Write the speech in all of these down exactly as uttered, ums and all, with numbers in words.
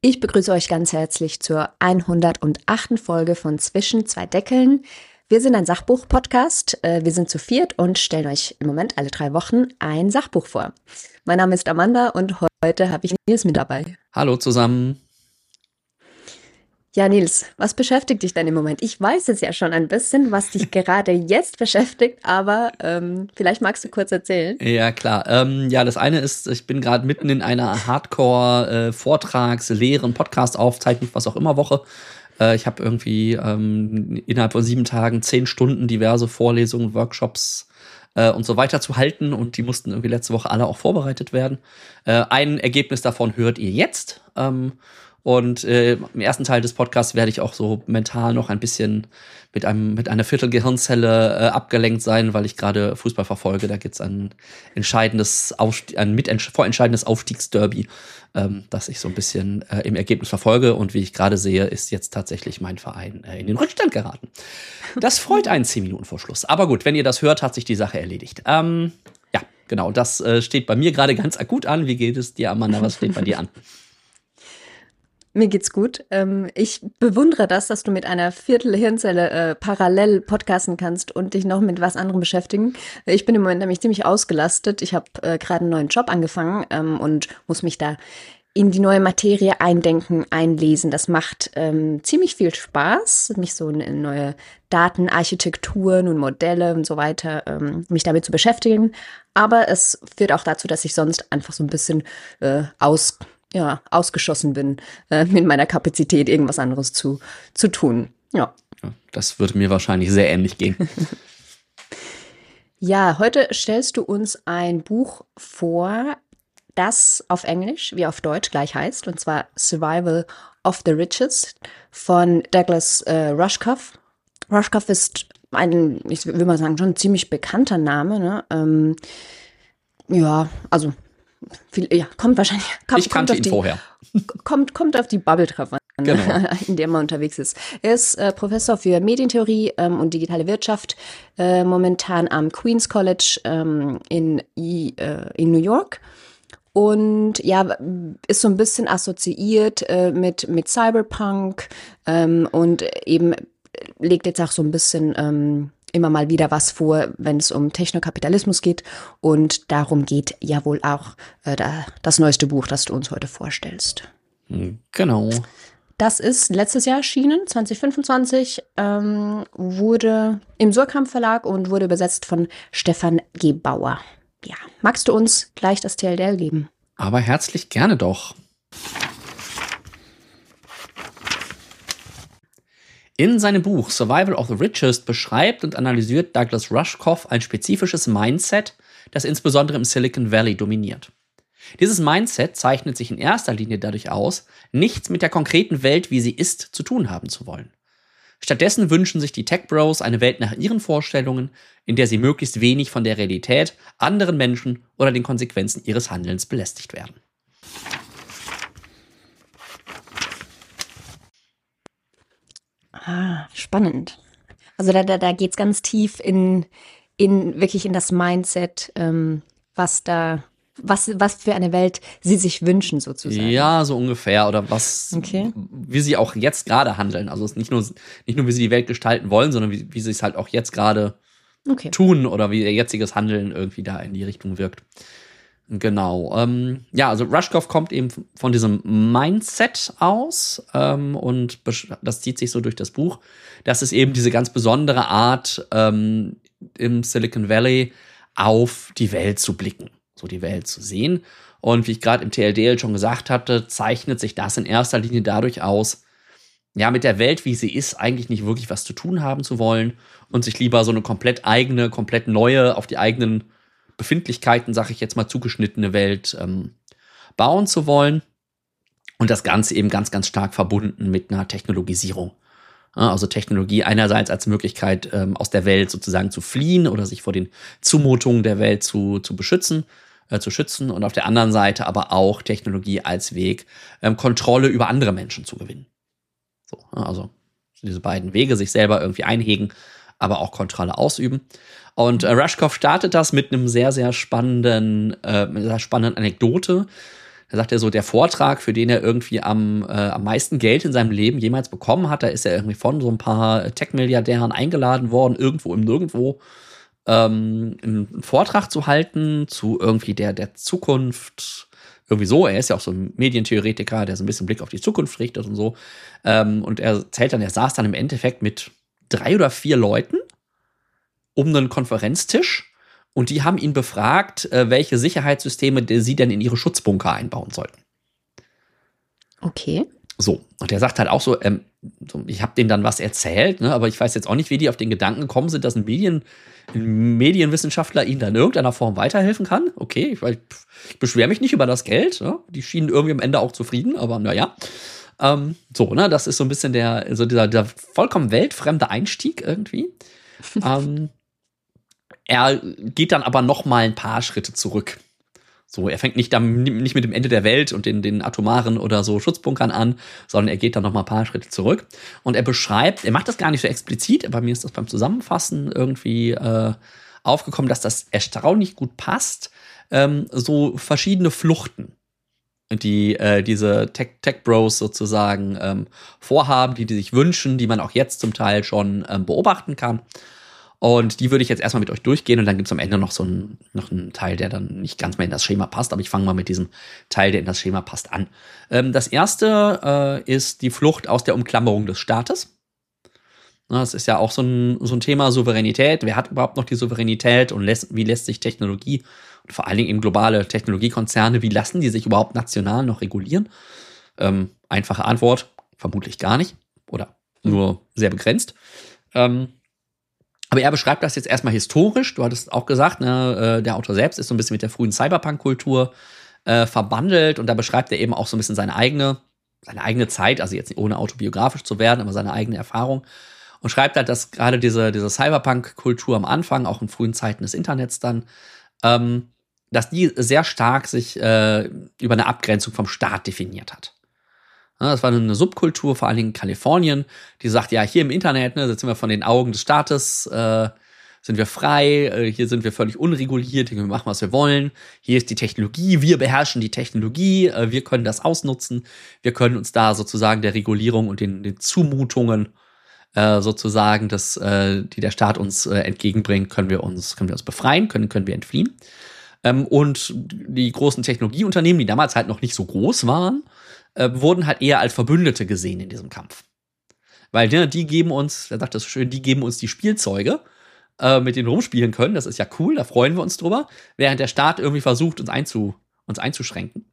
Ich begrüße euch ganz herzlich zur hundertachten Folge von Zwischen zwei Deckeln. Wir sind ein Sachbuch-Podcast. Wir sind zu viert und stellen euch im Moment alle drei Wochen ein Sachbuch vor. Mein Name ist Amanda und heute habe ich Nils mit dabei. Hallo zusammen. Ja, Nils, was beschäftigt dich denn im Moment? Ich weiß es ja schon ein bisschen, was dich gerade jetzt beschäftigt, aber ähm, vielleicht magst du kurz erzählen. Ja, klar. Ähm, ja, das eine ist, ich bin gerade mitten in einer Hardcore-Vortrags-, Lehren-, Podcast-Aufzeichnung, was auch immer Woche. Äh, ich habe irgendwie ähm, innerhalb von sieben Tagen zehn Stunden diverse Vorlesungen, Workshops äh, und so weiter zu halten und die mussten irgendwie letzte Woche alle auch vorbereitet werden. Äh, ein Ergebnis davon hört ihr jetzt. Ähm, Und äh, im ersten Teil des Podcasts werde ich auch so mental noch ein bisschen mit einem mit einer Viertel Gehirnzelle äh, abgelenkt sein, weil ich gerade Fußball verfolge. Da gibt's ein entscheidendes Aufst- ein mit vorentscheidendes Aufstiegsderby, ähm, das ich so ein bisschen äh, im Ergebnis verfolge. Und wie ich gerade sehe, ist jetzt tatsächlich mein Verein äh, in den Rückstand geraten. Das freut einen zehn Minuten vor Schluss. Aber gut, wenn ihr das hört, hat sich die Sache erledigt. Ähm, ja, genau. Das äh, steht bei mir gerade ganz akut an. Wie geht es dir, Amanda? Was steht bei dir an? Mir geht's gut. Ich bewundere das, dass du mit einer Viertelhirnzelle äh, parallel podcasten kannst und dich noch mit was anderem beschäftigen. Ich bin im Moment nämlich ziemlich ausgelastet. Ich habe äh, gerade einen neuen Job angefangen ähm, und muss mich da in die neue Materie eindenken, einlesen. Das macht ähm, ziemlich viel Spaß, mich so in neue Datenarchitekturen und Modelle und so weiter, ähm, mich damit zu beschäftigen. Aber es führt auch dazu, dass ich sonst einfach so ein bisschen äh, aus ja, ausgeschossen bin, äh, mit meiner Kapazität irgendwas anderes zu, zu tun. Ja. Das würde mir wahrscheinlich sehr ähnlich gehen. Ja, heute stellst du uns ein Buch vor, das auf Englisch wie auf Deutsch gleich heißt, und zwar Survival of the Richest von Douglas äh, Rushkoff. Rushkoff ist ein, ich will mal sagen, schon ein ziemlich bekannter Name, ne? Ähm, ja, also Viel, ja, kommt wahrscheinlich. Kommt, ich kannte kommt ihn die, vorher. Kommt, kommt auf die Bubble drauf an, genau. In der man unterwegs ist. Er ist äh, Professor für Medientheorie ähm, und digitale Wirtschaft, äh, momentan am Queen's College ähm, in, äh, in New York. Und ja, ist so ein bisschen assoziiert äh, mit, mit Cyberpunk ähm, und eben legt jetzt auch so ein bisschen ähm, immer mal wieder was vor, wenn es um Technokapitalismus geht. Und darum geht ja wohl auch äh, da, das neueste Buch, das du uns heute vorstellst. Genau. Das ist letztes Jahr erschienen, zwanzig fünfundzwanzig, ähm, wurde im Surkamp Verlag und wurde übersetzt von Stefan Gebauer. Ja, magst du uns gleich das T L D L geben? Aber herzlich gerne doch. In seinem Buch Survival of the Richest beschreibt und analysiert Douglas Rushkoff ein spezifisches Mindset, das insbesondere im Silicon Valley dominiert. Dieses Mindset zeichnet sich in erster Linie dadurch aus, nichts mit der konkreten Welt, wie sie ist, zu tun haben zu wollen. Stattdessen wünschen sich die Tech Bros eine Welt nach ihren Vorstellungen, in der sie möglichst wenig von der Realität, anderen Menschen oder den Konsequenzen ihres Handelns belästigt werden. Ah, spannend. Also da, da, da geht es ganz tief in, in wirklich in das Mindset, ähm, was da, was, was für eine Welt sie sich wünschen, sozusagen. Ja, so ungefähr. Oder was, okay. Wie sie auch jetzt gerade handeln. Also es ist nicht nur, nicht nur, wie sie die Welt gestalten wollen, sondern wie, wie sie es halt auch jetzt gerade okay. tun oder wie ihr jetziges Handeln irgendwie da in die Richtung wirkt. Genau. Ähm, ja, also Rushkoff kommt eben von diesem Mindset aus ähm, und das zieht sich so durch das Buch. Das ist eben diese ganz besondere Art, ähm, im Silicon Valley auf die Welt zu blicken, so die Welt zu sehen. Und wie ich gerade im T L D L schon gesagt hatte, zeichnet sich das in erster Linie dadurch aus, ja, mit der Welt, wie sie ist, eigentlich nicht wirklich was zu tun haben zu wollen und sich lieber so eine komplett eigene, komplett neue, auf die eigenen Befindlichkeiten, sage ich jetzt mal, zugeschnittene Welt ähm, bauen zu wollen. Und das Ganze eben ganz, ganz stark verbunden mit einer Technologisierung. Ja, also Technologie einerseits als Möglichkeit, ähm, aus der Welt sozusagen zu fliehen oder sich vor den Zumutungen der Welt zu, zu beschützen, äh, zu schützen. Und auf der anderen Seite aber auch Technologie als Weg, ähm, Kontrolle über andere Menschen zu gewinnen. So, ja, also diese beiden Wege, sich selber irgendwie einhegen, aber auch Kontrolle ausüben. Und äh, Rushkoff startet das mit einem sehr, sehr spannenden, äh, mit einer spannenden Anekdote. Da sagt er so, der Vortrag, für den er irgendwie am, äh, am meisten Geld in seinem Leben jemals bekommen hat, da ist er irgendwie von so ein paar Tech-Milliardären eingeladen worden, irgendwo im Nirgendwo, ähm, einen Vortrag zu halten zu irgendwie der, der Zukunft. Irgendwie so, er ist ja auch so ein Medientheoretiker, der so ein bisschen Blick auf die Zukunft richtet und so. Ähm, und er erzählt dann, er saß dann im Endeffekt mit drei oder vier Leuten um einen Konferenztisch und die haben ihn befragt, äh, welche Sicherheitssysteme sie denn in ihre Schutzbunker einbauen sollten. Okay. So, und er sagt halt auch so, ähm, so ich habe denen dann was erzählt, ne, aber ich weiß jetzt auch nicht, wie die auf den Gedanken gekommen sind, dass ein, Medien, ein Medienwissenschaftler ihnen da in irgendeiner Form weiterhelfen kann. Okay, ich, ich, ich beschwere mich nicht über das Geld. Ne? Die schienen irgendwie am Ende auch zufrieden, aber naja. Ähm, so, ne, das ist so ein bisschen der, so dieser, dieser vollkommen weltfremde Einstieg irgendwie. ähm, er geht dann aber noch mal ein paar Schritte zurück. So, er fängt nicht, dann, nicht mit dem Ende der Welt und den, den atomaren oder so Schutzbunkern an, sondern er geht dann noch mal ein paar Schritte zurück. Und er beschreibt, er macht das gar nicht so explizit, aber mir ist das beim Zusammenfassen irgendwie äh, aufgekommen, dass das erstaunlich gut passt. Ähm, so verschiedene Fluchten, die äh, diese Tech, Tech-Bros sozusagen ähm, vorhaben, die die sich wünschen, die man auch jetzt zum Teil schon ähm, beobachten kann. Und die würde ich jetzt erstmal mit euch durchgehen und dann gibt es am Ende noch so einen, noch einen Teil, der dann nicht ganz mehr in das Schema passt, aber ich fange mal mit diesem Teil, der in das Schema passt, an. Ähm, das erste äh, ist die Flucht aus der Umklammerung des Staates. Das ist ja auch so ein, so ein Thema Souveränität. Wer hat überhaupt noch die Souveränität und lässt, wie lässt sich Technologie und vor allen Dingen eben globale Technologiekonzerne, wie lassen die sich überhaupt national noch regulieren? Ähm, einfache Antwort, vermutlich gar nicht oder nur sehr begrenzt. Ähm, Aber er beschreibt das jetzt erstmal historisch. Du hattest auch gesagt, ne, der Autor selbst ist so ein bisschen mit der frühen Cyberpunk-Kultur äh, verbandelt und da beschreibt er eben auch so ein bisschen seine eigene, seine eigene Zeit, also jetzt ohne autobiografisch zu werden, aber seine eigene Erfahrung und schreibt halt, dass gerade diese, diese Cyberpunk-Kultur am Anfang, auch in frühen Zeiten des Internets dann, ähm, dass die sehr stark sich äh, über eine Abgrenzung vom Staat definiert hat. Das war eine Subkultur, vor allen Dingen in Kalifornien, die sagt, ja, hier im Internet, ne, sind wir von den Augen des Staates, äh, sind wir frei, äh, hier sind wir völlig unreguliert, hier können wir machen, was wir wollen, hier ist die Technologie, wir beherrschen die Technologie, äh, wir können das ausnutzen, wir können uns da sozusagen der Regulierung und den, den Zumutungen äh, sozusagen, das, äh, die der Staat uns äh, entgegenbringt, können wir uns, können wir uns befreien, können, können wir entfliehen. Ähm, und die großen Technologieunternehmen, die damals halt noch nicht so groß waren, Äh, wurden halt eher als Verbündete gesehen in diesem Kampf. Weil ne, die geben uns, er sagt das so schön, die geben uns die Spielzeuge, äh, mit denen wir rumspielen können. Das ist ja cool, da freuen wir uns drüber. Während der Staat irgendwie versucht, uns, einzu, uns einzuschränken.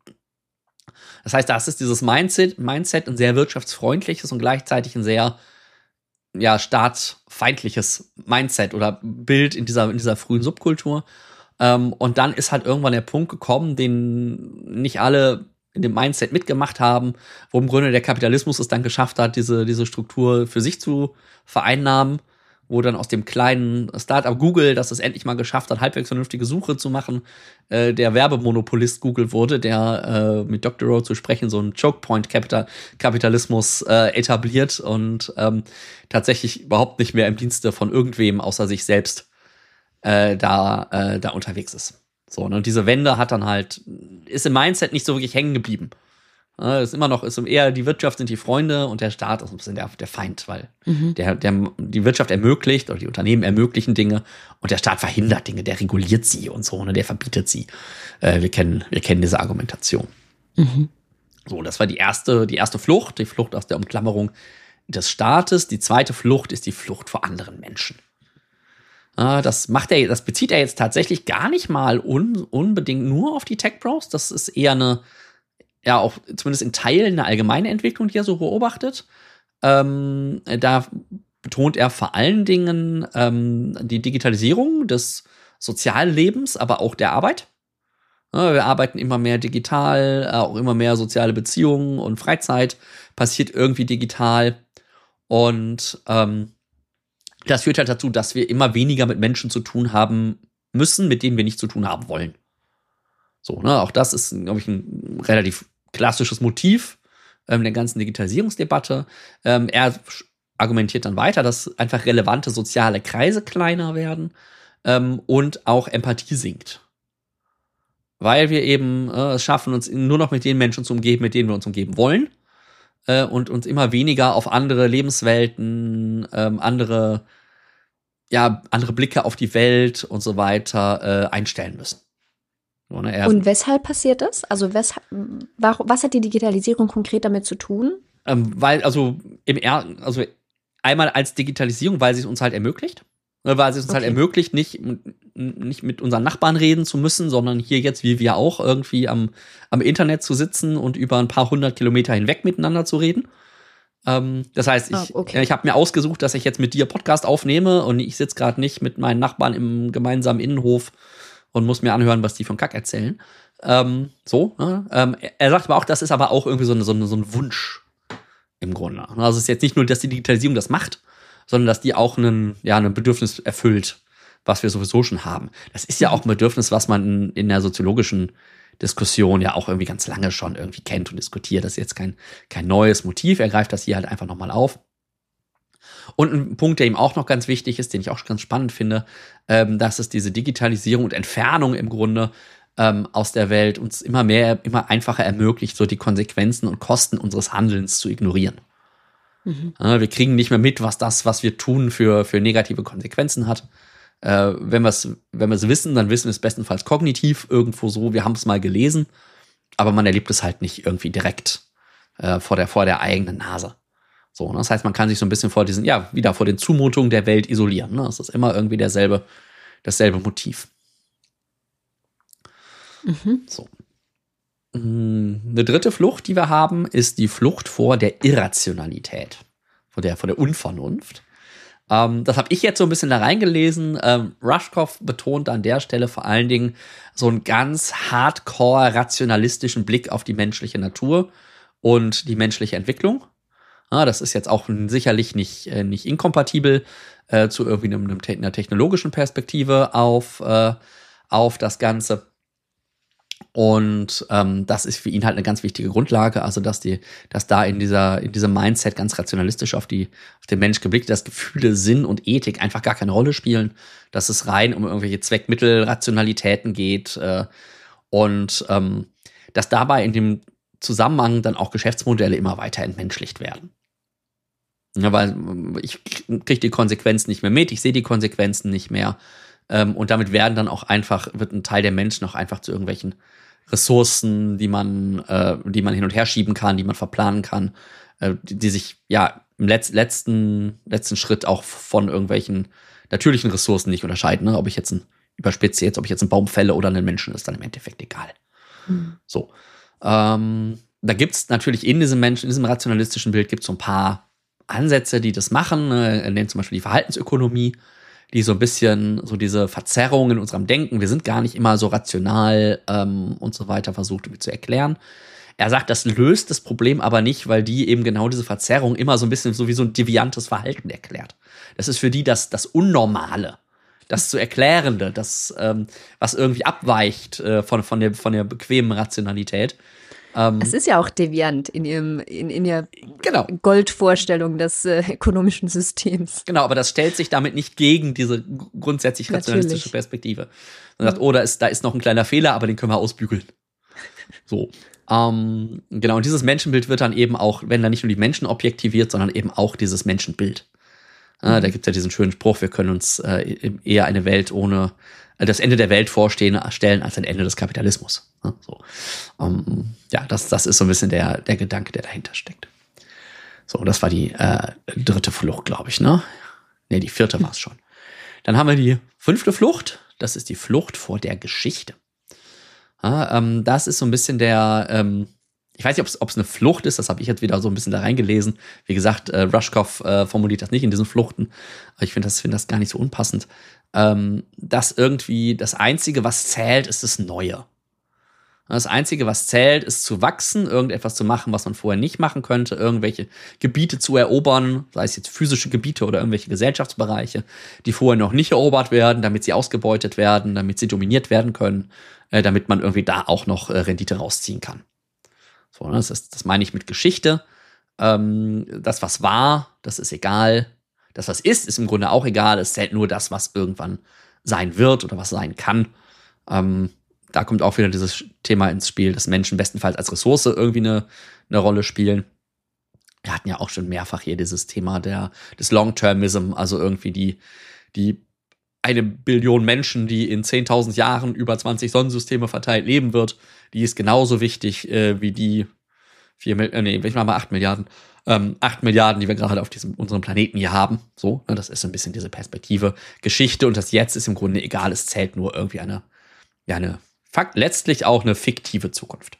Das heißt, das ist dieses Mindset, Mindset ein sehr wirtschaftsfreundliches und gleichzeitig ein sehr ja, staatsfeindliches Mindset oder Bild in dieser, in dieser frühen Subkultur. Ähm, und dann ist halt irgendwann der Punkt gekommen, den nicht alle in dem Mindset mitgemacht haben, wo im Grunde der Kapitalismus es dann geschafft hat, diese, diese Struktur für sich zu vereinnahmen, wo dann aus dem kleinen Startup Google, das es endlich mal geschafft hat, halbwegs vernünftige Suche zu machen, äh, der Werbemonopolist Google wurde, der äh, mit Doktor Rowe zu sprechen so einen Choke-Point-Kapitalismus äh, etabliert und ähm, tatsächlich überhaupt nicht mehr im Dienste von irgendwem außer sich selbst äh, da, äh, da unterwegs ist. So, ne, und diese Wende hat dann halt, ist im Mindset nicht so wirklich hängen geblieben. Äh, ist immer noch, ist eher die Wirtschaft sind die Freunde und der Staat ist ein bisschen der, der Feind, weil mhm. der, der, die Wirtschaft ermöglicht oder die Unternehmen ermöglichen Dinge und der Staat verhindert Dinge, der reguliert sie und so, ne, der verbietet sie. Äh, wir kennen, wir kennen diese Argumentation. Mhm. So, das war die erste, die erste Flucht, die Flucht aus der Umklammerung des Staates. Die zweite Flucht ist die Flucht vor anderen Menschen. Das macht er, das bezieht er jetzt tatsächlich gar nicht mal un, unbedingt nur auf die Tech-Bros. Das ist eher eine, ja auch zumindest in Teilen eine allgemeine Entwicklung, die er so beobachtet. Ähm, da betont er vor allen Dingen ähm, die Digitalisierung des sozialen Lebens, aber auch der Arbeit. Ja, wir arbeiten immer mehr digital, auch immer mehr soziale Beziehungen und Freizeit passiert irgendwie digital. Und ähm, das führt halt dazu, dass wir immer weniger mit Menschen zu tun haben müssen, mit denen wir nicht zu tun haben wollen. So, ne, auch das ist, glaube ich, ein relativ klassisches Motiv ähm, der ganzen Digitalisierungsdebatte. Ähm, er argumentiert dann weiter, dass einfach relevante soziale Kreise kleiner werden ähm, und auch Empathie sinkt. weil wir eben äh, es schaffen, uns nur noch mit den Menschen zu umgeben, mit denen wir uns umgeben wollen. Äh, und uns immer weniger auf andere Lebenswelten, ähm, andere, ja, andere Blicke auf die Welt und so weiter äh, einstellen müssen. So, ne? Und weshalb passiert das? Also weshalb, warum, was hat die Digitalisierung konkret damit zu tun? Ähm, weil, also, im er also einmal als Digitalisierung, weil sie es uns halt ermöglicht. Weil sie es uns okay. halt ermöglicht, nicht, nicht mit unseren Nachbarn reden zu müssen, sondern hier jetzt, wie wir auch, irgendwie am, am Internet zu sitzen und über ein paar hundert Kilometer hinweg miteinander zu reden. Ähm, das heißt, ich, ah, okay. ich habe mir ausgesucht, dass ich jetzt mit dir Podcast aufnehme und ich sitze gerade nicht mit meinen Nachbarn im gemeinsamen Innenhof und muss mir anhören, was die von Kack erzählen. Ähm, so. Ne? Ähm, er sagt aber auch, das ist aber auch irgendwie so, eine, so, eine, so ein Wunsch im Grunde. Also es ist jetzt nicht nur, dass die Digitalisierung das macht, sondern dass die auch einen, ja, ein Bedürfnis erfüllt, was wir sowieso schon haben. Das ist ja auch ein Bedürfnis, was man in, in der soziologischen Diskussion ja auch irgendwie ganz lange schon irgendwie kennt und diskutiert. Das ist jetzt kein, kein neues Motiv. Er greift das hier halt einfach nochmal auf. Und ein Punkt, der ihm auch noch ganz wichtig ist, den ich auch ganz spannend finde, ähm, dass es diese Digitalisierung und Entfernung im Grunde ähm, aus der Welt uns immer mehr, immer einfacher ermöglicht, so die Konsequenzen und Kosten unseres Handelns zu ignorieren. Mhm. Ja, wir kriegen nicht mehr mit, was das, was wir tun, für, für negative Konsequenzen hat. Äh, wenn wir es wenn wir es wissen, dann wissen wir es bestenfalls kognitiv irgendwo so, wir haben es mal gelesen, aber man erlebt es halt nicht irgendwie direkt äh, vor der, vor der eigenen Nase. So, ne? Das heißt, man kann sich so ein bisschen vor diesen, ja, wieder vor den Zumutungen der Welt isolieren. Ne? Das ist immer irgendwie derselbe, dasselbe Motiv. Mhm. So. Eine dritte Flucht, die wir haben, ist die Flucht vor der Irrationalität, vor der, vor der Unvernunft. Ähm, das habe ich jetzt so ein bisschen da reingelesen. Ähm, Rushkoff betont an der Stelle vor allen Dingen so einen ganz hardcore rationalistischen Blick auf die menschliche Natur und die menschliche Entwicklung. Ja, das ist jetzt auch sicherlich nicht, äh, nicht inkompatibel äh, zu irgendwie einem, einem, einer technologischen Perspektive auf, äh, auf das Ganze. Und ähm, das ist für ihn halt eine ganz wichtige Grundlage, also dass die, dass da in dieser, in diesem Mindset ganz rationalistisch auf die, auf den Mensch geblickt, dass Gefühle, Sinn und Ethik einfach gar keine Rolle spielen, dass es rein um irgendwelche Zweckmittelrationalitäten geht äh, und ähm, dass dabei in dem Zusammenhang dann auch Geschäftsmodelle immer weiter entmenschlicht werden. Ja, weil ich kriege die Konsequenzen nicht mehr mit, ich sehe die Konsequenzen nicht mehr. Ähm, und damit werden dann auch einfach, wird ein Teil der Menschen auch einfach zu irgendwelchen Ressourcen, die man, äh, die man hin und her schieben kann, die man verplanen kann, äh, die, die sich ja im Letz-, letzten, letzten Schritt auch von irgendwelchen natürlichen Ressourcen nicht unterscheiden. Ne? Ob ich jetzt ein, überspitze jetzt, ob ich jetzt einen Baum fälle oder einen Menschen, ist dann im Endeffekt egal. Mhm. So. Ähm, da gibt's natürlich in diesem Menschen, in diesem rationalistischen Bild gibt's so ein paar Ansätze, die das machen. Er nennt zum Beispiel die Verhaltensökonomie, die so ein bisschen so diese Verzerrungen in unserem Denken, wir sind gar nicht immer so rational ähm, und so weiter, versucht zu erklären. Er sagt, das löst das Problem aber nicht, weil die eben genau diese Verzerrung immer so ein bisschen so wie so ein deviantes Verhalten erklärt. Das ist für die das, das Unnormale, das zu Erklärende, das, ähm, was irgendwie abweicht äh, von, von, der, von der bequemen Rationalität. Ähm, es ist ja auch deviant in ihrem in, in ihrer genau. Goldvorstellung des äh, ökonomischen Systems. Genau, aber das stellt sich damit nicht gegen diese grundsätzlich rationalistische Natürlich. Perspektive. Man sagt, oh, da ist, da ist noch ein kleiner Fehler, aber den können wir ausbügeln. So. Ähm, genau, und dieses Menschenbild wird dann eben auch, wenn da nicht nur die Menschen objektiviert, sondern eben auch dieses Menschenbild. Mhm. Äh, da gibt es ja diesen schönen Spruch, wir können uns äh, eher eine Welt ohne das Ende der Welt vorstellen als ein Ende des Kapitalismus. So. Um, ja, das, das ist so ein bisschen der, der Gedanke, der dahinter steckt. So, das war die äh, dritte Flucht, glaube ich, ne? Ne, die vierte war es schon. Dann haben wir die fünfte Flucht. Das ist die Flucht vor der Geschichte. Ja, ähm, das ist so ein bisschen der, ähm, ich weiß nicht, ob es eine Flucht ist, das habe ich jetzt wieder so ein bisschen da reingelesen. Wie gesagt, äh, Rushkoff äh, formuliert das nicht in diesen Fluchten, aber ich finde das, find das gar nicht so unpassend. Ähm, dass irgendwie das Einzige, was zählt, ist das Neue. Das Einzige, was zählt, ist zu wachsen, irgendetwas zu machen, was man vorher nicht machen könnte, irgendwelche Gebiete zu erobern, sei es jetzt physische Gebiete oder irgendwelche Gesellschaftsbereiche, die vorher noch nicht erobert werden, damit sie ausgebeutet werden, damit sie dominiert werden können, äh, damit man irgendwie da auch noch äh, Rendite rausziehen kann. So, ne? das, ist, das meine ich mit Geschichte. Ähm, das, was war, das ist egal. Das, was ist, ist im Grunde auch egal. Es zählt nur das, was irgendwann sein wird oder was sein kann. Ähm, da kommt auch wieder dieses Thema ins Spiel, dass Menschen bestenfalls als Ressource irgendwie eine, eine Rolle spielen. Wir hatten ja auch schon mehrfach hier dieses Thema der, des Long-Termism, also irgendwie die, die eine Billion Menschen, die in zehntausend Jahren über zwanzig Sonnensysteme verteilt leben wird, die ist genauso wichtig äh, wie die vier, äh, nee, ich mach mal acht Milliarden, ähm, acht Milliarden, die wir gerade auf diesem, unserem Planeten hier haben. So, ne, das ist so ein bisschen diese Perspektive. Geschichte und das Jetzt ist im Grunde egal, es zählt nur irgendwie eine, ja, eine, fakt, letztlich auch eine fiktive Zukunft.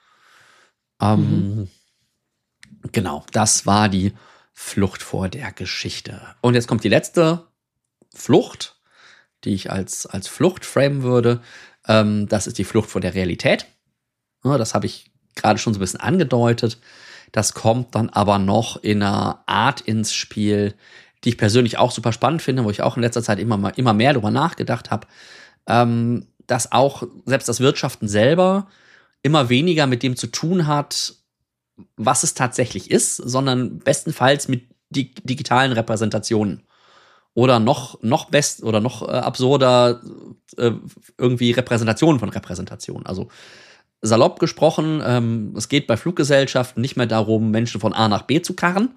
Ähm, mhm. Genau, das war die Flucht vor der Geschichte. Und jetzt kommt die letzte Flucht, die ich als, als Flucht framen würde. Ähm, das ist die Flucht vor der Realität. Ja, das habe ich gerade schon so ein bisschen angedeutet. Das kommt dann aber noch in einer Art ins Spiel, die ich persönlich auch super spannend finde, wo ich auch in letzter Zeit immer, mal, immer mehr darüber nachgedacht habe, ähm, dass auch selbst das Wirtschaften selber immer weniger mit dem zu tun hat, was es tatsächlich ist, sondern bestenfalls mit di- digitalen Repräsentationen. Oder noch, noch best oder noch äh, absurder äh, irgendwie Repräsentationen von Repräsentationen. Also salopp gesprochen, ähm, es geht bei Fluggesellschaften nicht mehr darum, Menschen von A nach B zu karren.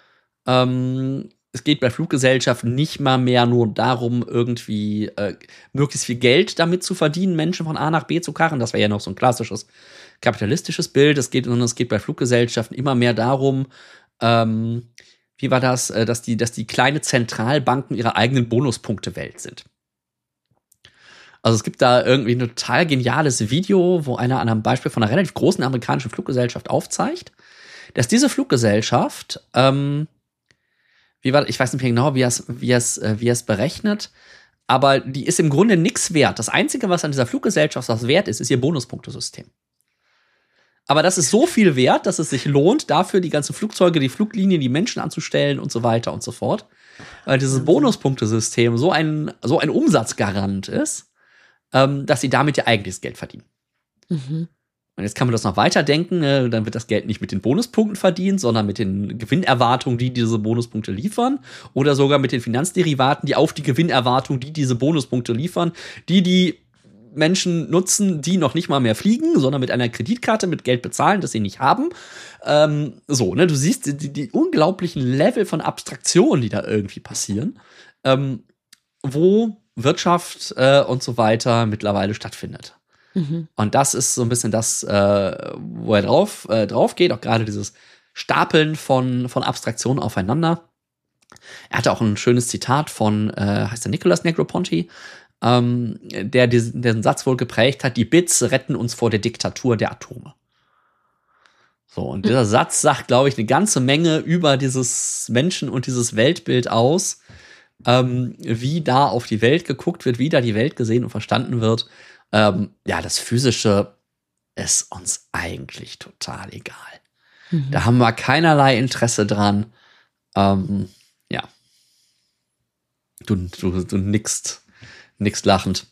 Ähm, es geht bei Fluggesellschaften nicht mal mehr nur darum, irgendwie äh, möglichst viel Geld damit zu verdienen, Menschen von A nach B zu karren. Das wäre ja noch so ein klassisches kapitalistisches Bild. Es geht, sondern es geht bei Fluggesellschaften immer mehr darum, ähm, wie war das, äh, dass die, dass die kleine Zentralbanken ihre eigenen Bonuspunkte-Welt sind. Also es gibt da irgendwie ein total geniales Video, wo einer an einem Beispiel von einer relativ großen amerikanischen Fluggesellschaft aufzeigt, dass diese Fluggesellschaft, ähm, wie war, ich weiß nicht mehr genau, wie er es, wie er es, wie er es berechnet, aber die ist im Grunde nichts wert. Das Einzige, was an dieser Fluggesellschaft was wert ist, ist ihr Bonuspunktesystem. Aber das ist so viel wert, dass es sich lohnt, dafür die ganzen Flugzeuge, die Fluglinien, die Menschen anzustellen und so weiter und so fort. Weil dieses Bonuspunktesystem so ein, so ein Umsatzgarant ist, ähm, dass sie damit ihr eigenes Geld verdienen. Mhm. Und jetzt kann man das noch weiterdenken, äh, dann wird das Geld nicht mit den Bonuspunkten verdient, sondern mit den Gewinnerwartungen, die diese Bonuspunkte liefern, oder sogar mit den Finanzderivaten, die auf die Gewinnerwartung, die diese Bonuspunkte liefern, die die Menschen nutzen, die noch nicht mal mehr fliegen, sondern mit einer Kreditkarte mit Geld bezahlen, das sie nicht haben. Ähm, so, ne, du siehst die, die unglaublichen Level von Abstraktion, die da irgendwie passieren, ähm, wo Wirtschaft äh, und so weiter mittlerweile stattfindet. Mhm. Und das ist so ein bisschen das, äh, wo er drauf, äh, drauf geht, auch gerade dieses Stapeln von, von Abstraktionen aufeinander. Er hatte auch ein schönes Zitat von, äh, heißt der Nicolas Negroponte, ähm, der diesen, diesen Satz wohl geprägt hat: Die Bits retten uns vor der Diktatur der Atome. So, und dieser mhm. Satz sagt, glaube ich, eine ganze Menge über dieses Menschen- und dieses Weltbild aus, ähm, wie da auf die Welt geguckt wird, wie da die Welt gesehen und verstanden wird. Ähm, ja, das Physische ist uns eigentlich total egal. Mhm. Da haben wir keinerlei Interesse dran. Ähm, ja. Du, du, du nickst, nickst lachend.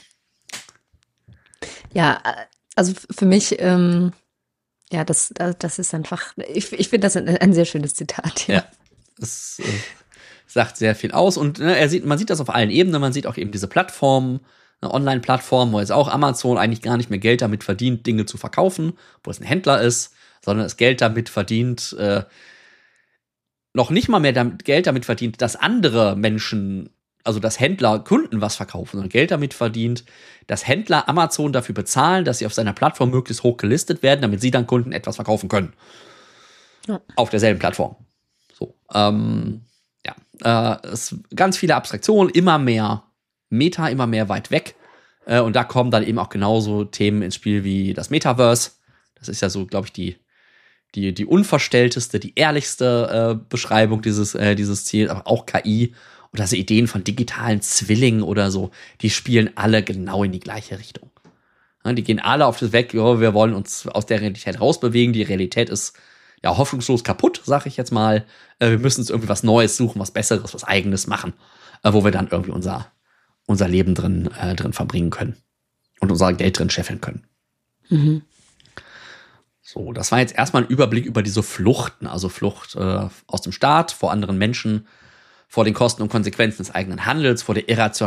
Ja, also für mich, ähm, ja, das, das ist einfach, ich, ich finde das ein, ein sehr schönes Zitat. Ja, ja es äh, sagt sehr viel aus. Und ne, er sieht, man sieht das auf allen Ebenen. Man sieht auch eben diese Plattformen, eine Online-Plattform, wo jetzt auch Amazon eigentlich gar nicht mehr Geld damit verdient, Dinge zu verkaufen, wo es ein Händler ist, sondern es Geld damit verdient, äh, noch nicht mal mehr damit, Geld damit verdient, dass andere Menschen, also dass Händler Kunden was verkaufen, sondern Geld damit verdient, dass Händler Amazon dafür bezahlen, dass sie auf seiner Plattform möglichst hoch gelistet werden, damit sie dann Kunden etwas verkaufen können. Ja. Auf derselben Plattform. So, ähm, ja, äh, es ganz viele Abstraktionen, immer mehr Meta, immer mehr weit weg. Äh, und da kommen dann eben auch genauso Themen ins Spiel wie das Metaverse. Das ist ja so, glaube ich, die, die, die unverstellteste, die ehrlichste äh, Beschreibung dieses, äh, dieses Ziels, aber auch K I oder so Ideen von digitalen Zwillingen oder so, die spielen alle genau in die gleiche Richtung. Ja, die gehen alle auf das Weg, jo, wir wollen uns aus der Realität rausbewegen, die Realität ist ja hoffnungslos kaputt, sag ich jetzt mal. Äh, wir müssen uns irgendwie was Neues suchen, was Besseres, was Eigenes machen, äh, wo wir dann irgendwie unser unser Leben drin, äh, drin verbringen können und unser Geld drin scheffeln können. Mhm. So, das war jetzt erstmal ein Überblick über diese Fluchten, also Flucht äh, aus dem Staat, vor anderen Menschen, vor den Kosten und Konsequenzen des eigenen Handels, vor der Irrational-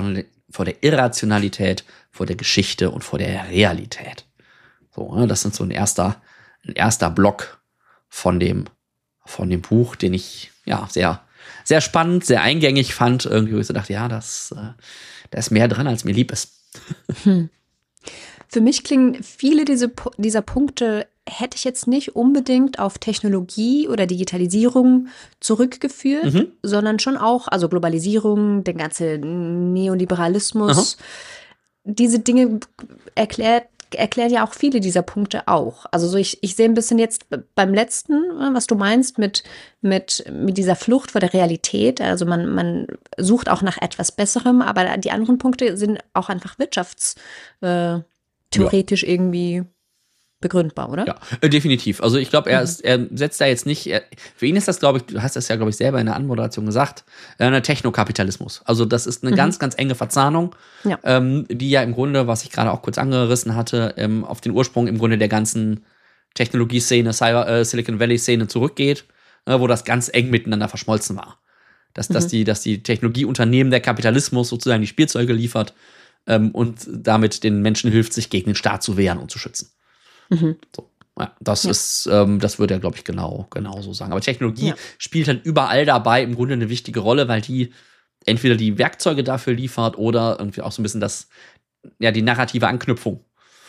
vor der Irrationalität, vor der Geschichte und vor der Realität. So, ne, das sind so ein erster, ein erster Block von dem, von dem Buch, den ich ja sehr, sehr spannend, sehr eingängig fand. Irgendwie, wo ich so dachte, ja, das, äh, da ist mehr dran, als mir lieb ist. Hm. Für mich klingen viele diese, dieser Punkte, hätte ich jetzt nicht unbedingt auf Technologie oder Digitalisierung zurückgeführt, mhm. sondern schon auch, also Globalisierung, der ganze Neoliberalismus, aha. diese Dinge erklärt, erklären ja auch viele dieser Punkte auch. Also so ich, ich sehe ein bisschen jetzt beim letzten, was du meinst, mit, mit, mit dieser Flucht vor der Realität. Also man, man sucht auch nach etwas Besserem, aber die anderen Punkte sind auch einfach wirtschaftstheoretisch äh, ja. irgendwie begründbar, oder? Ja, äh, definitiv. Also ich glaube, er, mhm. er setzt da jetzt nicht, er, für ihn ist das, glaube ich, du hast das ja, glaube ich, selber in der Anmoderation gesagt, äh, ein Technokapitalismus. Also das ist eine mhm. ganz, ganz enge Verzahnung, ja. Ähm, die ja im Grunde, was ich gerade auch kurz angerissen hatte, ähm, auf den Ursprung im Grunde der ganzen Technologieszene, Cyber, äh, Silicon Valley-Szene zurückgeht, äh, wo das ganz eng miteinander verschmolzen war. Dass, mhm. dass, die, dass die Technologieunternehmen der Kapitalismus sozusagen die Spielzeuge liefert ähm, und damit den Menschen hilft, sich gegen den Staat zu wehren und zu schützen. Mhm. So, ja, das ja. ist, ähm, das würde er, glaube ich, genau, genau so sagen. Aber Technologie ja. spielt halt überall dabei im Grunde eine wichtige Rolle, weil die entweder die Werkzeuge dafür liefert oder irgendwie auch so ein bisschen das, ja, die narrative Anknüpfung.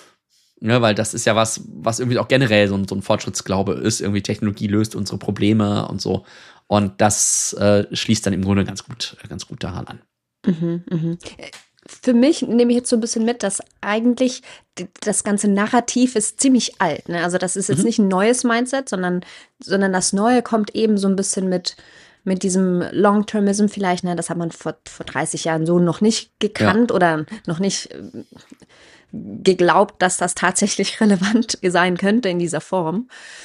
Ja, weil das ist ja was, was irgendwie auch generell so ein, so ein Fortschrittsglaube ist. Irgendwie Technologie löst unsere Probleme und so. Und das äh, schließt dann im Grunde ganz gut, ganz gut daran an. Mhm, mhm. Für mich nehme ich jetzt so ein bisschen mit, dass eigentlich das ganze Narrativ ist ziemlich alt. Ne? Also das ist jetzt mhm. nicht ein neues Mindset, sondern, sondern das Neue kommt eben so ein bisschen mit, mit diesem Long-Termism vielleicht. Ne? Das hat man vor, vor dreißig Jahren so noch nicht gekannt ja. oder noch nicht geglaubt, dass das tatsächlich relevant sein könnte in dieser Form.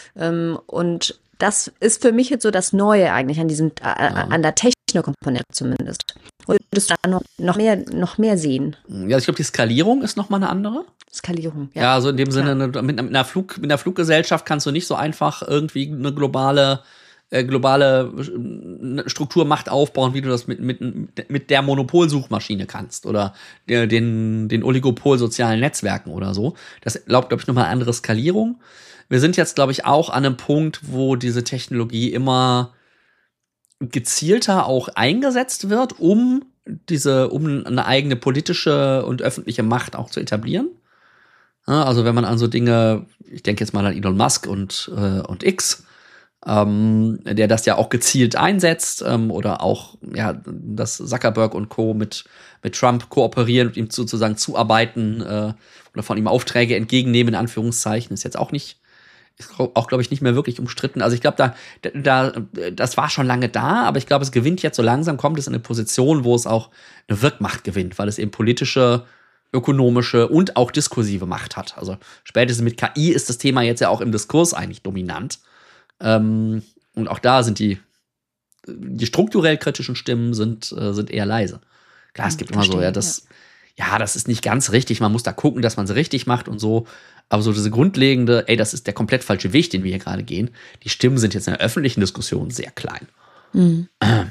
Und das ist für mich jetzt so das Neue eigentlich an diesem, ja. an der Techno-Komponente zumindest. Oder würdest du da noch, noch, mehr, noch mehr sehen? Ja, ich glaube, die Skalierung ist noch mal eine andere. Skalierung, ja. Ja, also in dem Sinne, mit, mit, einer Flug, mit einer Fluggesellschaft kannst du nicht so einfach irgendwie eine globale, äh, globale Strukturmacht aufbauen, wie du das mit, mit, mit der Monopolsuchmaschine kannst oder den, den Oligopol-sozialen Netzwerken oder so. Das erlaubt, glaube ich, noch mal eine andere Skalierung. Wir sind jetzt, glaube ich, auch an einem Punkt, wo diese Technologie immer gezielter auch eingesetzt wird, um diese, um eine eigene politische und öffentliche Macht auch zu etablieren. Ja, also wenn man an so Dinge, ich denke jetzt mal an Elon Musk und, äh, und X, ähm, der das ja auch gezielt einsetzt, ähm, oder auch, ja, dass Zuckerberg und Co. mit, mit Trump kooperieren und ihm sozusagen zuarbeiten, äh, oder von ihm Aufträge entgegennehmen, in Anführungszeichen, ist jetzt auch nicht, ist auch, glaube ich, nicht mehr wirklich umstritten. Also ich glaube, da, da, das war schon lange da, aber ich glaube, es gewinnt jetzt so langsam, kommt es in eine Position, wo es auch eine Wirkmacht gewinnt, weil es eben politische, ökonomische und auch diskursive Macht hat. Also spätestens mit K I ist das Thema jetzt ja auch im Diskurs eigentlich dominant. Ähm, und auch da sind die, die strukturell kritischen Stimmen sind, äh, sind eher leise. Klar, es gibt immer so, ja, das, ja. ja, das ist nicht ganz richtig, man muss da gucken, dass man es richtig macht und so. Aber so diese grundlegende, ey, das ist der komplett falsche Weg, den wir hier gerade gehen. Die Stimmen sind jetzt in der öffentlichen Diskussion sehr klein. Mhm. Äh.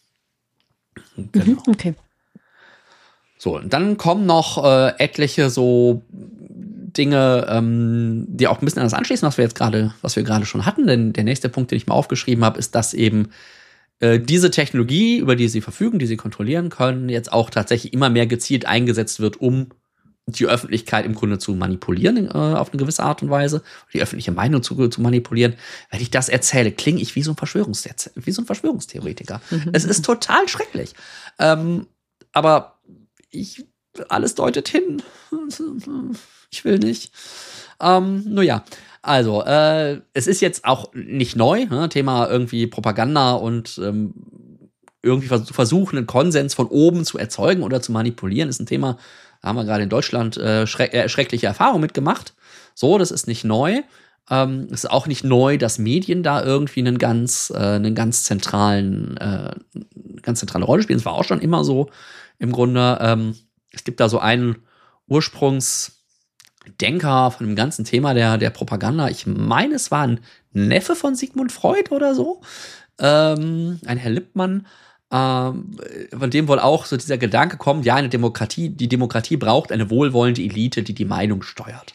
Genau. Mhm, okay. So, und dann kommen noch äh, etliche so Dinge, ähm, die auch ein bisschen an das anschließen, was wir jetzt gerade, was wir gerade schon hatten. Denn der nächste Punkt, den ich mal aufgeschrieben habe, ist, dass eben äh, diese Technologie, über die sie verfügen, die sie kontrollieren können, jetzt auch tatsächlich immer mehr gezielt eingesetzt wird, um die Öffentlichkeit im Grunde zu manipulieren, äh, auf eine gewisse Art und Weise, die öffentliche Meinung zu, zu manipulieren. Wenn ich das erzähle, klinge ich wie so ein, Verschwörungs- wie so ein Verschwörungstheoretiker. Es ist total schrecklich. Ähm, aber ich, alles deutet hin. Ich will nicht. Ähm, nur ja, also, äh, es ist jetzt auch nicht neu, ne? Thema irgendwie Propaganda und ähm, irgendwie vers- versuchen, einen Konsens von oben zu erzeugen oder zu manipulieren, ist ein Thema, da haben wir gerade in Deutschland äh, schreck- äh, schreckliche Erfahrungen mitgemacht. So, das ist nicht neu. Ähm, es ist auch nicht neu, dass Medien da irgendwie einen ganz, äh, einen ganz zentralen, äh, ganz zentrale Rolle spielen. Das war auch schon immer so. Im Grunde, ähm, es gibt da so einen Ursprungsdenker von dem ganzen Thema der, der Propaganda. Ich meine, es war ein Neffe von Sigmund Freud oder so. Ähm, ein Herr Lippmann. ähm, von dem wohl auch so dieser Gedanke kommt, ja, eine Demokratie, die Demokratie braucht eine wohlwollende Elite, die die Meinung steuert.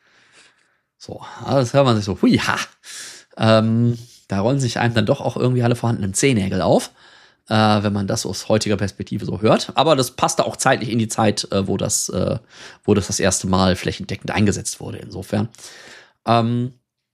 So, das hört man sich so, hui, ha. Ähm, da rollen sich einem dann doch auch irgendwie alle vorhandenen Zehennägel auf, äh, wenn man das aus heutiger Perspektive so hört. Aber das passte auch zeitlich in die Zeit, äh, wo das, äh, wo das das erste Mal flächendeckend eingesetzt wurde. Insofern. Ähm,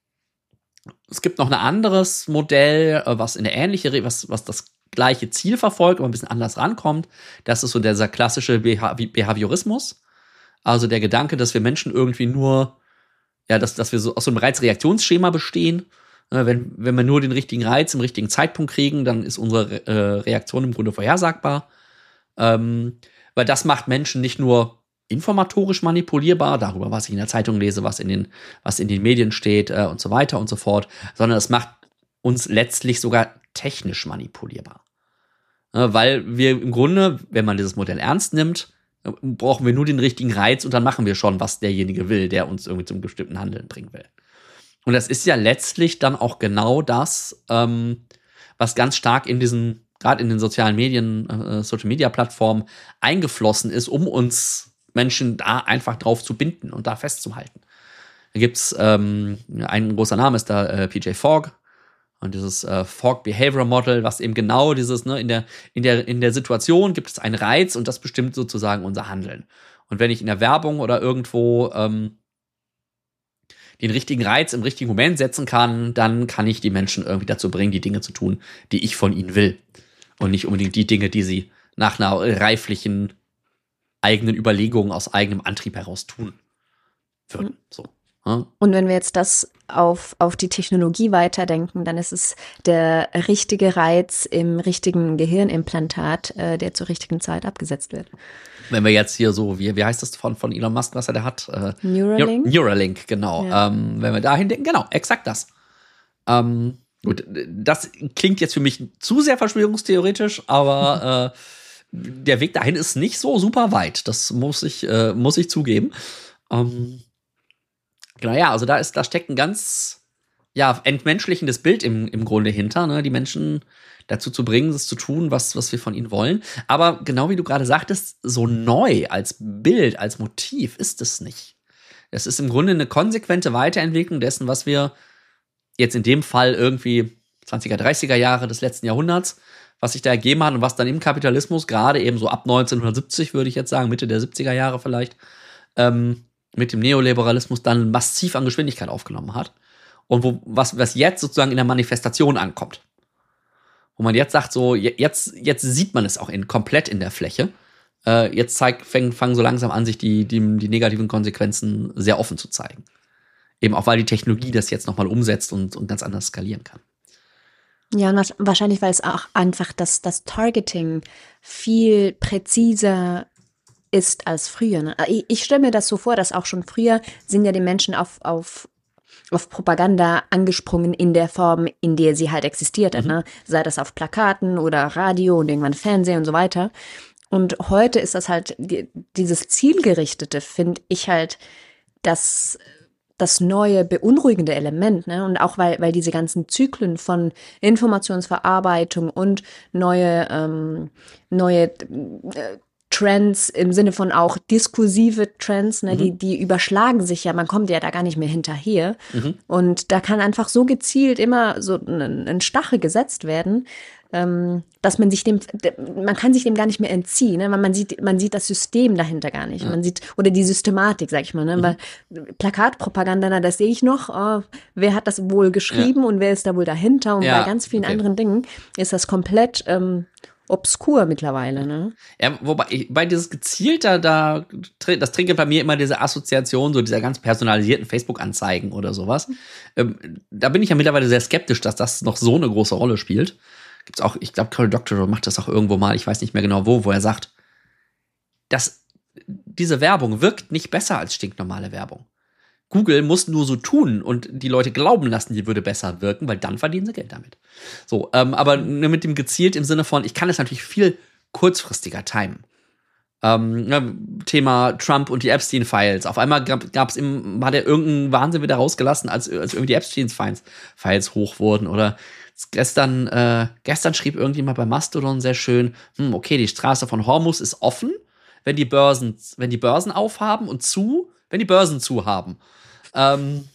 es gibt noch ein anderes Modell, äh, was in der ähnliche, was, was das gleiche Ziel verfolgt, aber ein bisschen anders rankommt. Das ist so dieser klassische Beha- Behaviorismus. Also der Gedanke, dass wir Menschen irgendwie nur, ja, dass, dass wir so aus so einem Reizreaktionsschema bestehen. Wenn, wenn wir nur den richtigen Reiz im richtigen Zeitpunkt kriegen, dann ist unsere äh, Reaktion im Grunde vorhersagbar. Ähm, weil das macht Menschen nicht nur informatorisch manipulierbar, darüber, was ich in der Zeitung lese, was in den, was in den Medien steht äh, und so weiter und so fort, sondern es macht uns letztlich sogar technisch manipulierbar. Äh, weil wir im Grunde, wenn man dieses Modell ernst nimmt, äh, brauchen wir nur den richtigen Reiz und dann machen wir schon, was derjenige will, der uns irgendwie zum bestimmten Handeln bringen will. Und das ist ja letztlich dann auch genau das, ähm, was ganz stark in diesen, gerade in den sozialen Medien, äh, Social-Media-Plattformen eingeflossen ist, um uns Menschen da einfach drauf zu binden und da festzuhalten. Da gibt's ähm, ein großer Name ist da äh, P J Fogg und dieses äh, Fogg Behavior Model, was eben genau dieses, ne, in der, in der, in der Situation gibt es einen Reiz und das bestimmt sozusagen unser Handeln. Und wenn ich in der Werbung oder irgendwo ähm, den richtigen Reiz im richtigen Moment setzen kann, dann kann ich die Menschen irgendwie dazu bringen, die Dinge zu tun, die ich von ihnen will. Und nicht unbedingt die Dinge, die sie nach einer reiflichen eigenen Überlegungen aus eigenem Antrieb heraus tun würden. So. Ja. Und wenn wir jetzt das auf, auf die Technologie weiterdenken, dann ist es der richtige Reiz im richtigen Gehirnimplantat, äh, der zur richtigen Zeit abgesetzt wird. Wenn wir jetzt hier so, wie, wie heißt das von, von Elon Musk, was er da hat? Äh, Neuralink? Neuralink, genau. Ja. Ähm, wenn wir dahin denken, genau, exakt das. Ähm, gut, das klingt jetzt für mich zu sehr verschwörungstheoretisch, aber äh, der Weg dahin ist nicht so super weit. Das muss ich, äh, muss ich zugeben. Ähm, genau, ja, also da ist, da steckt ein ganz, ja, entmenschlichendes Bild im, im Grunde hinter, ne? Die Menschen dazu zu bringen, das zu tun, was, was wir von ihnen wollen. Aber genau wie du gerade sagtest, so neu als Bild, als Motiv ist es nicht. Es ist im Grunde eine konsequente Weiterentwicklung dessen, was wir jetzt in dem Fall irgendwie zwanziger, dreißiger Jahre des letzten Jahrhunderts, was sich da ergeben hat und was dann im Kapitalismus gerade eben so ab neunzehnhundertsiebzig, würde ich jetzt sagen, Mitte der siebziger Jahre vielleicht, ähm, mit dem Neoliberalismus dann massiv an Geschwindigkeit aufgenommen hat. Und wo, was, was jetzt sozusagen in der Manifestation ankommt. Wo man jetzt sagt, so, jetzt, jetzt sieht man es auch in, komplett in der Fläche. Äh, jetzt zeigt, fang, fangen so langsam an, sich die, die, die negativen Konsequenzen sehr offen zu zeigen. Eben auch, weil die Technologie das jetzt nochmal umsetzt und, und ganz anders skalieren kann. Ja, und wahrscheinlich, weil es auch einfach das, das Targeting viel präziser ist als früher. Ne? Ich, ich stelle mir das so vor, dass auch schon früher sind ja die Menschen auf, auf auf Propaganda angesprungen in der Form, in der sie halt existierte, mhm. ne? Sei das auf Plakaten oder Radio und irgendwann Fernsehen und so weiter. Und heute ist das halt, die, dieses Zielgerichtete, finde ich halt das, das neue beunruhigende Element, ne? Und auch weil, weil diese ganzen Zyklen von Informationsverarbeitung und neue, ähm, neue äh, Trends im Sinne von auch diskursive Trends, ne, mhm. die, die überschlagen sich ja, man kommt ja da gar nicht mehr hinterher. Mhm. Und da kann einfach so gezielt immer so ein, ein Stachel gesetzt werden, ähm, dass man sich dem, man kann sich dem gar nicht mehr entziehen, ne? Weil man sieht, man sieht das System dahinter gar nicht. Ja. Man sieht, oder die Systematik, sag ich mal, ne? Mhm. Weil Plakatpropaganda, na, das sehe ich noch, oh, wer hat das wohl geschrieben ja. und wer ist da wohl dahinter? Und ja. bei ganz vielen okay. anderen Dingen ist das komplett ähm, obskur mittlerweile, ne? Ja, wobei, ich, bei dieses gezielter, da, das triggert bei mir immer diese Assoziation, so dieser ganz personalisierten Facebook-Anzeigen oder sowas. Ähm, da bin ich ja mittlerweile sehr skeptisch, dass das noch so eine große Rolle spielt. Gibt's auch, ich glaube, Cory Doctorow macht das auch irgendwo mal, ich weiß nicht mehr genau wo, wo er sagt, dass diese Werbung wirkt nicht besser als stinknormale Werbung. Google muss nur so tun und die Leute glauben lassen, die würde besser wirken, weil dann verdienen sie Geld damit. So, ähm, aber mit dem gezielt im Sinne von, ich kann es natürlich viel kurzfristiger timen. Ähm, ja, Thema Trump und die Epstein-Files. Auf einmal gab es im, hat er irgendeinen Wahnsinn wieder rausgelassen, als, als irgendwie die Epstein-Files hoch wurden. Oder Gestern, äh, gestern schrieb irgendjemand bei Mastodon sehr schön, hm, okay, die Straße von Hormuz ist offen, wenn die Börsen, wenn die Börsen aufhaben und zu, wenn die Börsen zu haben. Ähm,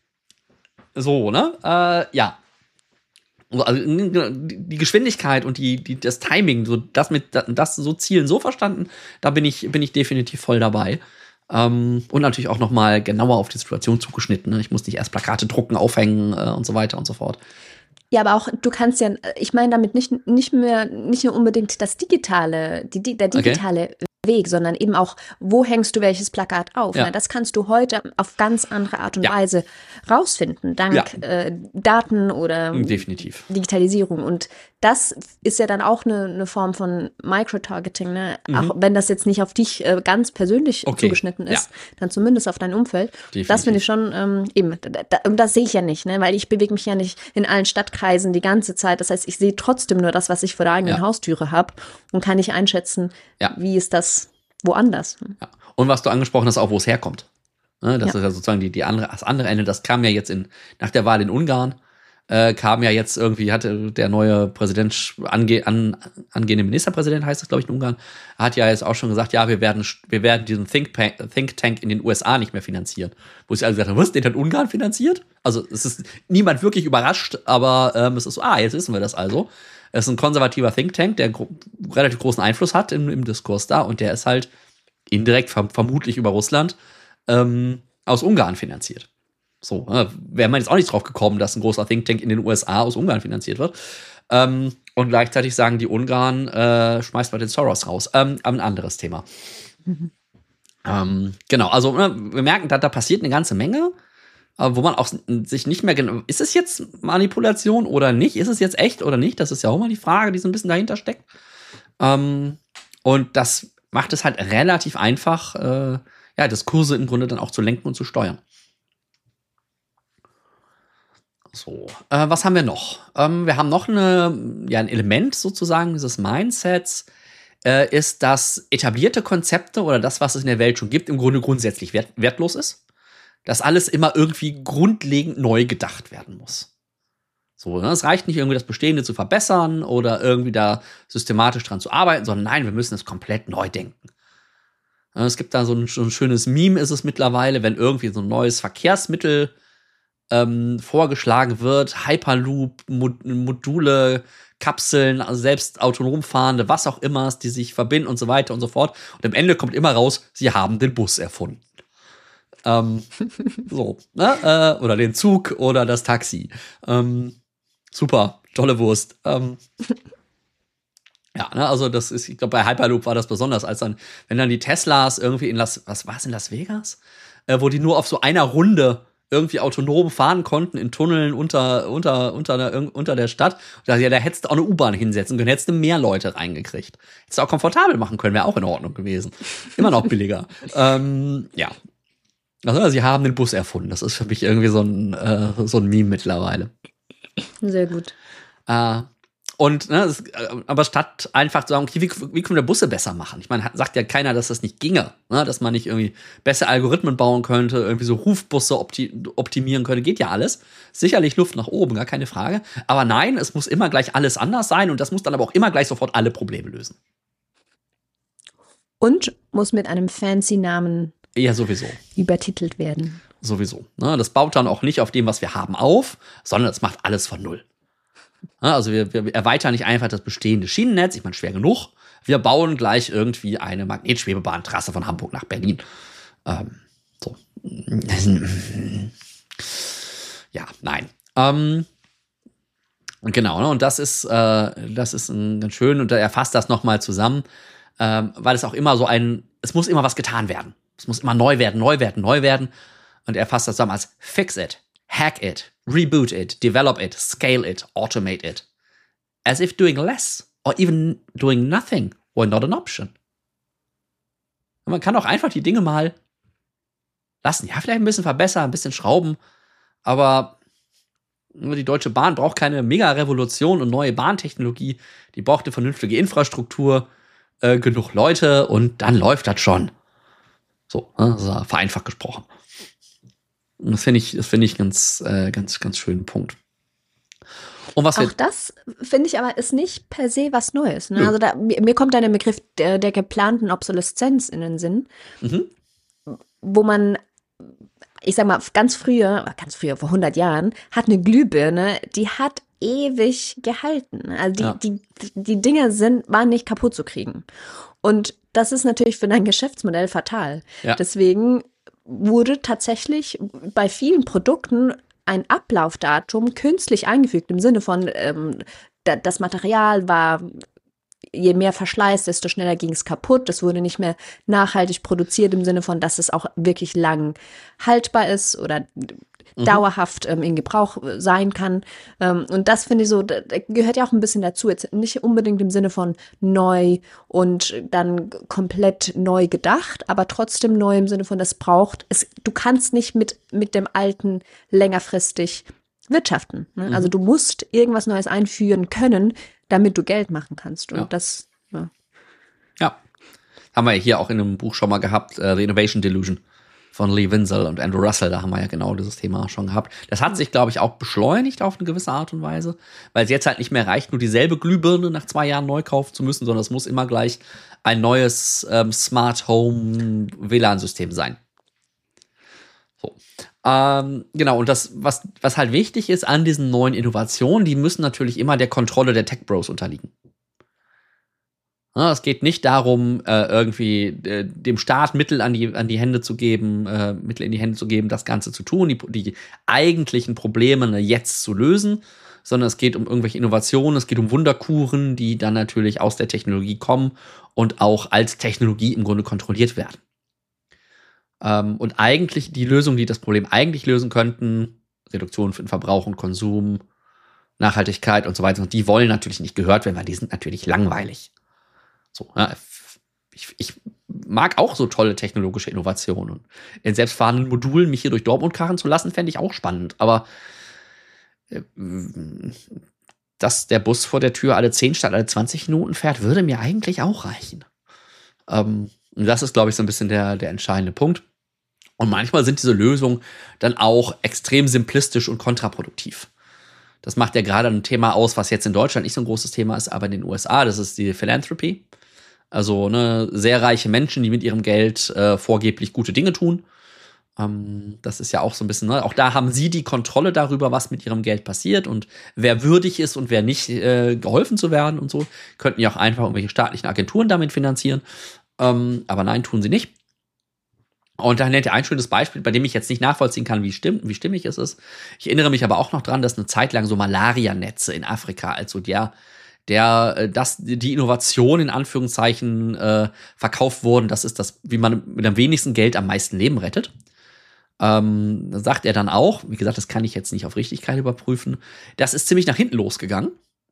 so, ne? Äh, ja. Also, die Geschwindigkeit und die, die, das Timing, so das mit das so Zielen so verstanden, da bin ich, bin ich definitiv voll dabei. Ähm, und natürlich auch noch mal genauer auf die Situation zugeschnitten. Ne? Ich muss nicht erst Plakate drucken, aufhängen äh, und so weiter und so fort. Ja, aber auch, du kannst ja, ich meine damit nicht, nicht mehr, nicht nur unbedingt das Digitale, die, der digitale okay. Weg, sondern eben auch, wo hängst du welches Plakat auf? Ja. Ne? Das kannst du heute auf ganz andere Art und ja. Weise rausfinden, dank ja. äh, Daten oder Definitiv. Digitalisierung. Und das ist ja dann auch eine, eine Form von Microtargeting, ne? Mhm. Auch wenn das jetzt nicht auf dich äh, ganz persönlich okay. zugeschnitten ist, ja. dann zumindest auf dein Umfeld. Definitiv. Das finde ich schon ähm, eben, da, und das sehe ich ja nicht, ne? Weil ich bewege mich ja nicht in allen Stadtkreisen die ganze Zeit. Das heißt, ich sehe trotzdem nur das, was ich vor der eigenen ja. Haustüre habe und kann nicht einschätzen, ja. wie ist das woanders. Ja. Und was du angesprochen hast, auch wo es herkommt. Ne, das ja. ist ja sozusagen die, die andere, das andere Ende. Das kam ja jetzt in, nach der Wahl in Ungarn, äh, kam ja jetzt irgendwie, hatte der neue Präsident, ange, an, angehende Ministerpräsident heißt das, glaube ich, in Ungarn, hat ja jetzt auch schon gesagt, ja, wir werden, wir werden diesen Think, Think Tank in den U S A nicht mehr finanzieren. Wo sie alle gesagt haben, was, den hat Ungarn finanziert? Also es ist niemand wirklich überrascht, aber ähm, es ist so, ah, jetzt wissen wir das also. Es ist ein konservativer Think Tank, der gro- relativ großen Einfluss hat im, im Diskurs da und der ist halt indirekt, verm- vermutlich über Russland, ähm, aus Ungarn finanziert. So, äh, wäre man jetzt auch nicht drauf gekommen, dass ein großer Think Tank in den U S A aus Ungarn finanziert wird. Ähm, und gleichzeitig sagen die Ungarn, äh, schmeißt mal den Soros raus. Ähm, ein anderes Thema. Mhm. Ähm, genau, also ne, wir merken, da, da passiert eine ganze Menge. Wo man auch sich nicht mehr genau, ist es jetzt Manipulation oder nicht? Ist es jetzt echt oder nicht? Das ist ja auch mal die Frage, die so ein bisschen dahinter steckt. Ähm, und das macht es halt relativ einfach, äh, ja, Diskurse im Grunde dann auch zu lenken und zu steuern. So, äh, was haben wir noch? Ähm, wir haben noch eine, ja, ein Element sozusagen dieses Mindsets, äh, ist, dass etablierte Konzepte oder das, was es in der Welt schon gibt, im Grunde grundsätzlich wert- wertlos ist. Dass alles immer irgendwie grundlegend neu gedacht werden muss. So, ne? Es reicht nicht irgendwie, das Bestehende zu verbessern oder irgendwie da systematisch dran zu arbeiten, sondern nein, wir müssen es komplett neu denken. Ja, es gibt da so ein, so ein schönes Meme, ist es mittlerweile, wenn irgendwie so ein neues Verkehrsmittel ähm, vorgeschlagen wird, Hyperloop, Mod- Module, Kapseln, also selbst autonom fahrende, was auch immer, die sich verbinden und so weiter und so fort. Und am Ende kommt immer raus, sie haben den Bus erfunden. Ähm, so, ne? Äh, oder den Zug oder das Taxi. Ähm, super, tolle Wurst. Ähm, ja, ne, also das ist, ich glaube, bei Hyperloop war das besonders, als dann, wenn dann die Teslas irgendwie in Las, was war es in Las Vegas? Äh, wo die nur auf so einer Runde irgendwie autonom fahren konnten in Tunneln unter, unter, unter, der, unter der Stadt. Da, ja, da hättest du auch eine U-Bahn hinsetzen können, hättest du mehr Leute reingekriegt. Hättest du auch komfortabel machen können, wäre auch in Ordnung gewesen. Immer noch billiger. ähm, ja. Also, sie haben den Bus erfunden. Das ist für mich irgendwie so ein, äh, so ein Meme mittlerweile. Sehr gut. Äh, und, ne, das, aber statt einfach zu sagen, okay, wie, wie können wir Busse besser machen? Ich meine, sagt ja keiner, dass das nicht ginge, ne? Dass man nicht irgendwie bessere Algorithmen bauen könnte, irgendwie so Rufbusse opti- optimieren könnte. Geht ja alles. Sicherlich Luft nach oben, gar keine Frage. Aber nein, es muss immer gleich alles anders sein und das muss dann aber auch immer gleich sofort alle Probleme lösen. Und muss mit einem fancy Namen ja, sowieso. übertitelt werden. Sowieso. Ne? Das baut dann auch nicht auf dem, was wir haben, auf, sondern das macht alles von null. Ne? Also wir, wir erweitern nicht einfach das bestehende Schienennetz, ich meine, schwer genug. Wir bauen gleich irgendwie eine Magnetschwebebahntrasse von Hamburg nach Berlin. Ähm, so. Ja, nein. Ähm, genau, ne? Und das ist, äh, das ist ein, ganz schön, und er fasst das nochmal zusammen, ähm, weil es auch immer so ein, es muss immer was getan werden. Es muss immer neu werden, neu werden, neu werden. Und er fasst das zusammen als fix it, hack it, reboot it, develop it, scale it, automate it. As if doing less or even doing nothing were not an option. Und man kann auch einfach die Dinge mal lassen. Ja, vielleicht ein bisschen verbessern, ein bisschen schrauben. Aber die Deutsche Bahn braucht keine Mega-Revolution und neue Bahntechnologie. Die braucht eine vernünftige Infrastruktur, äh, genug Leute und dann läuft das schon. So, also vereinfacht gesprochen. Und das finde ich, das finde ich ganz, äh, ganz, ganz schönen Punkt. Und was Auch das, finde ich aber, ist nicht per se was Neues. Ne? Also da, mir, mir kommt da der Begriff der, der geplanten Obsoleszenz in den Sinn, mhm. wo man, ich sag mal, ganz früher, ganz früher, vor hundert Jahren, hat eine Glühbirne, die hat ewig gehalten. Also die, ja. die, die Dinger sind, waren nicht kaputt zu kriegen. Und das ist natürlich für dein Geschäftsmodell fatal. Ja. Deswegen wurde tatsächlich bei vielen Produkten ein Ablaufdatum künstlich eingefügt, im Sinne von, ähm, da, das Material war, je mehr Verschleiß, desto schneller ging es kaputt. Es wurde nicht mehr nachhaltig produziert, im Sinne von, dass es auch wirklich lang haltbar ist oder mhm. dauerhaft ähm, in Gebrauch sein kann. Ähm, und das finde ich so, da gehört ja auch ein bisschen dazu. Jetzt nicht unbedingt im Sinne von neu und dann komplett neu gedacht, aber trotzdem neu im Sinne von, das braucht, es, du kannst nicht mit, mit dem Alten längerfristig wirtschaften. Ne? Mhm. Also du musst irgendwas Neues einführen können, damit du Geld machen kannst. Und ja. das, ja. Ja. Haben wir hier auch in einem Buch schon mal gehabt, uh, The Innovation Delusion von Lee Winsell und Andrew Russell, da haben wir ja genau dieses Thema schon gehabt. Das hat sich, glaube ich, auch beschleunigt auf eine gewisse Art und Weise, weil es jetzt halt nicht mehr reicht, nur dieselbe Glühbirne nach zwei Jahren neu kaufen zu müssen, sondern es muss immer gleich ein neues ähm, Smart Home W L A N-System sein. So. Ähm, genau, und das, was, was halt wichtig ist an diesen neuen Innovationen, die müssen natürlich immer der Kontrolle der Tech-Bros unterliegen. Ja, es geht nicht darum, äh, irgendwie äh, dem Staat Mittel an die, an die Hände zu geben, äh, Mittel in die Hände zu geben, das Ganze zu tun, die, die eigentlichen Probleme jetzt zu lösen, sondern es geht um irgendwelche Innovationen, es geht um Wunderkuren, die dann natürlich aus der Technologie kommen und auch als Technologie im Grunde kontrolliert werden. Ähm, und eigentlich die Lösungen, die das Problem eigentlich lösen könnten, Reduktion von Verbrauch und Konsum, Nachhaltigkeit und so weiter, die wollen natürlich nicht gehört werden, weil die sind natürlich langweilig. So, ja, ich, ich mag auch so tolle technologische Innovationen. Und in selbstfahrenden Modulen mich hier durch Dortmund karren zu lassen, fände ich auch spannend. Aber äh, dass der Bus vor der Tür alle zehn statt alle zwanzig Minuten fährt, würde mir eigentlich auch reichen. Ähm, und das ist, glaube ich, so ein bisschen der, der entscheidende Punkt. Und manchmal sind diese Lösungen dann auch extrem simplistisch und kontraproduktiv. Das macht ja gerade ein Thema aus, was jetzt in Deutschland nicht so ein großes Thema ist, aber in den U S A, das ist die Philanthropy. Also ne, sehr reiche Menschen, die mit ihrem Geld äh, vorgeblich gute Dinge tun. Ähm, das ist ja auch so ein bisschen, ne, auch da haben sie die Kontrolle darüber, was mit ihrem Geld passiert und wer würdig ist und wer nicht, äh, geholfen zu werden und so. Könnten ja auch einfach irgendwelche staatlichen Agenturen damit finanzieren. Ähm, aber nein, tun sie nicht. Und da nennt er ein schönes Beispiel, bei dem ich jetzt nicht nachvollziehen kann, wie, stimm, wie stimmig es ist. Ich erinnere mich aber auch noch dran, dass eine Zeit lang so Malarianetze in Afrika, also der, der, dass die Innovation in Anführungszeichen äh, verkauft wurden, das ist das, wie man mit am wenigsten Geld am meisten Leben rettet. Ähm, da sagt er dann auch, wie gesagt, das kann ich jetzt nicht auf Richtigkeit überprüfen, das ist ziemlich nach hinten losgegangen,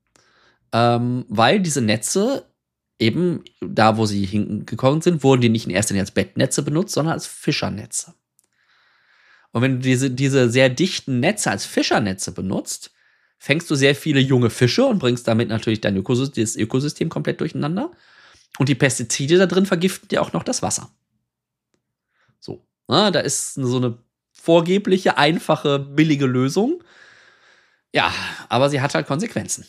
ähm, weil diese Netze eben da, wo sie hingekommen sind, wurden die nicht in erster Linie als Bettnetze benutzt, sondern als Fischernetze. Und wenn du diese, diese sehr dichten Netze als Fischernetze benutzt, fängst du sehr viele junge Fische und bringst damit natürlich dein Ökosystem, das Ökosystem komplett durcheinander. Und die Pestizide da drin vergiften dir auch noch das Wasser. So, na, da ist so eine vorgebliche, einfache, billige Lösung. Ja, aber sie hat halt Konsequenzen.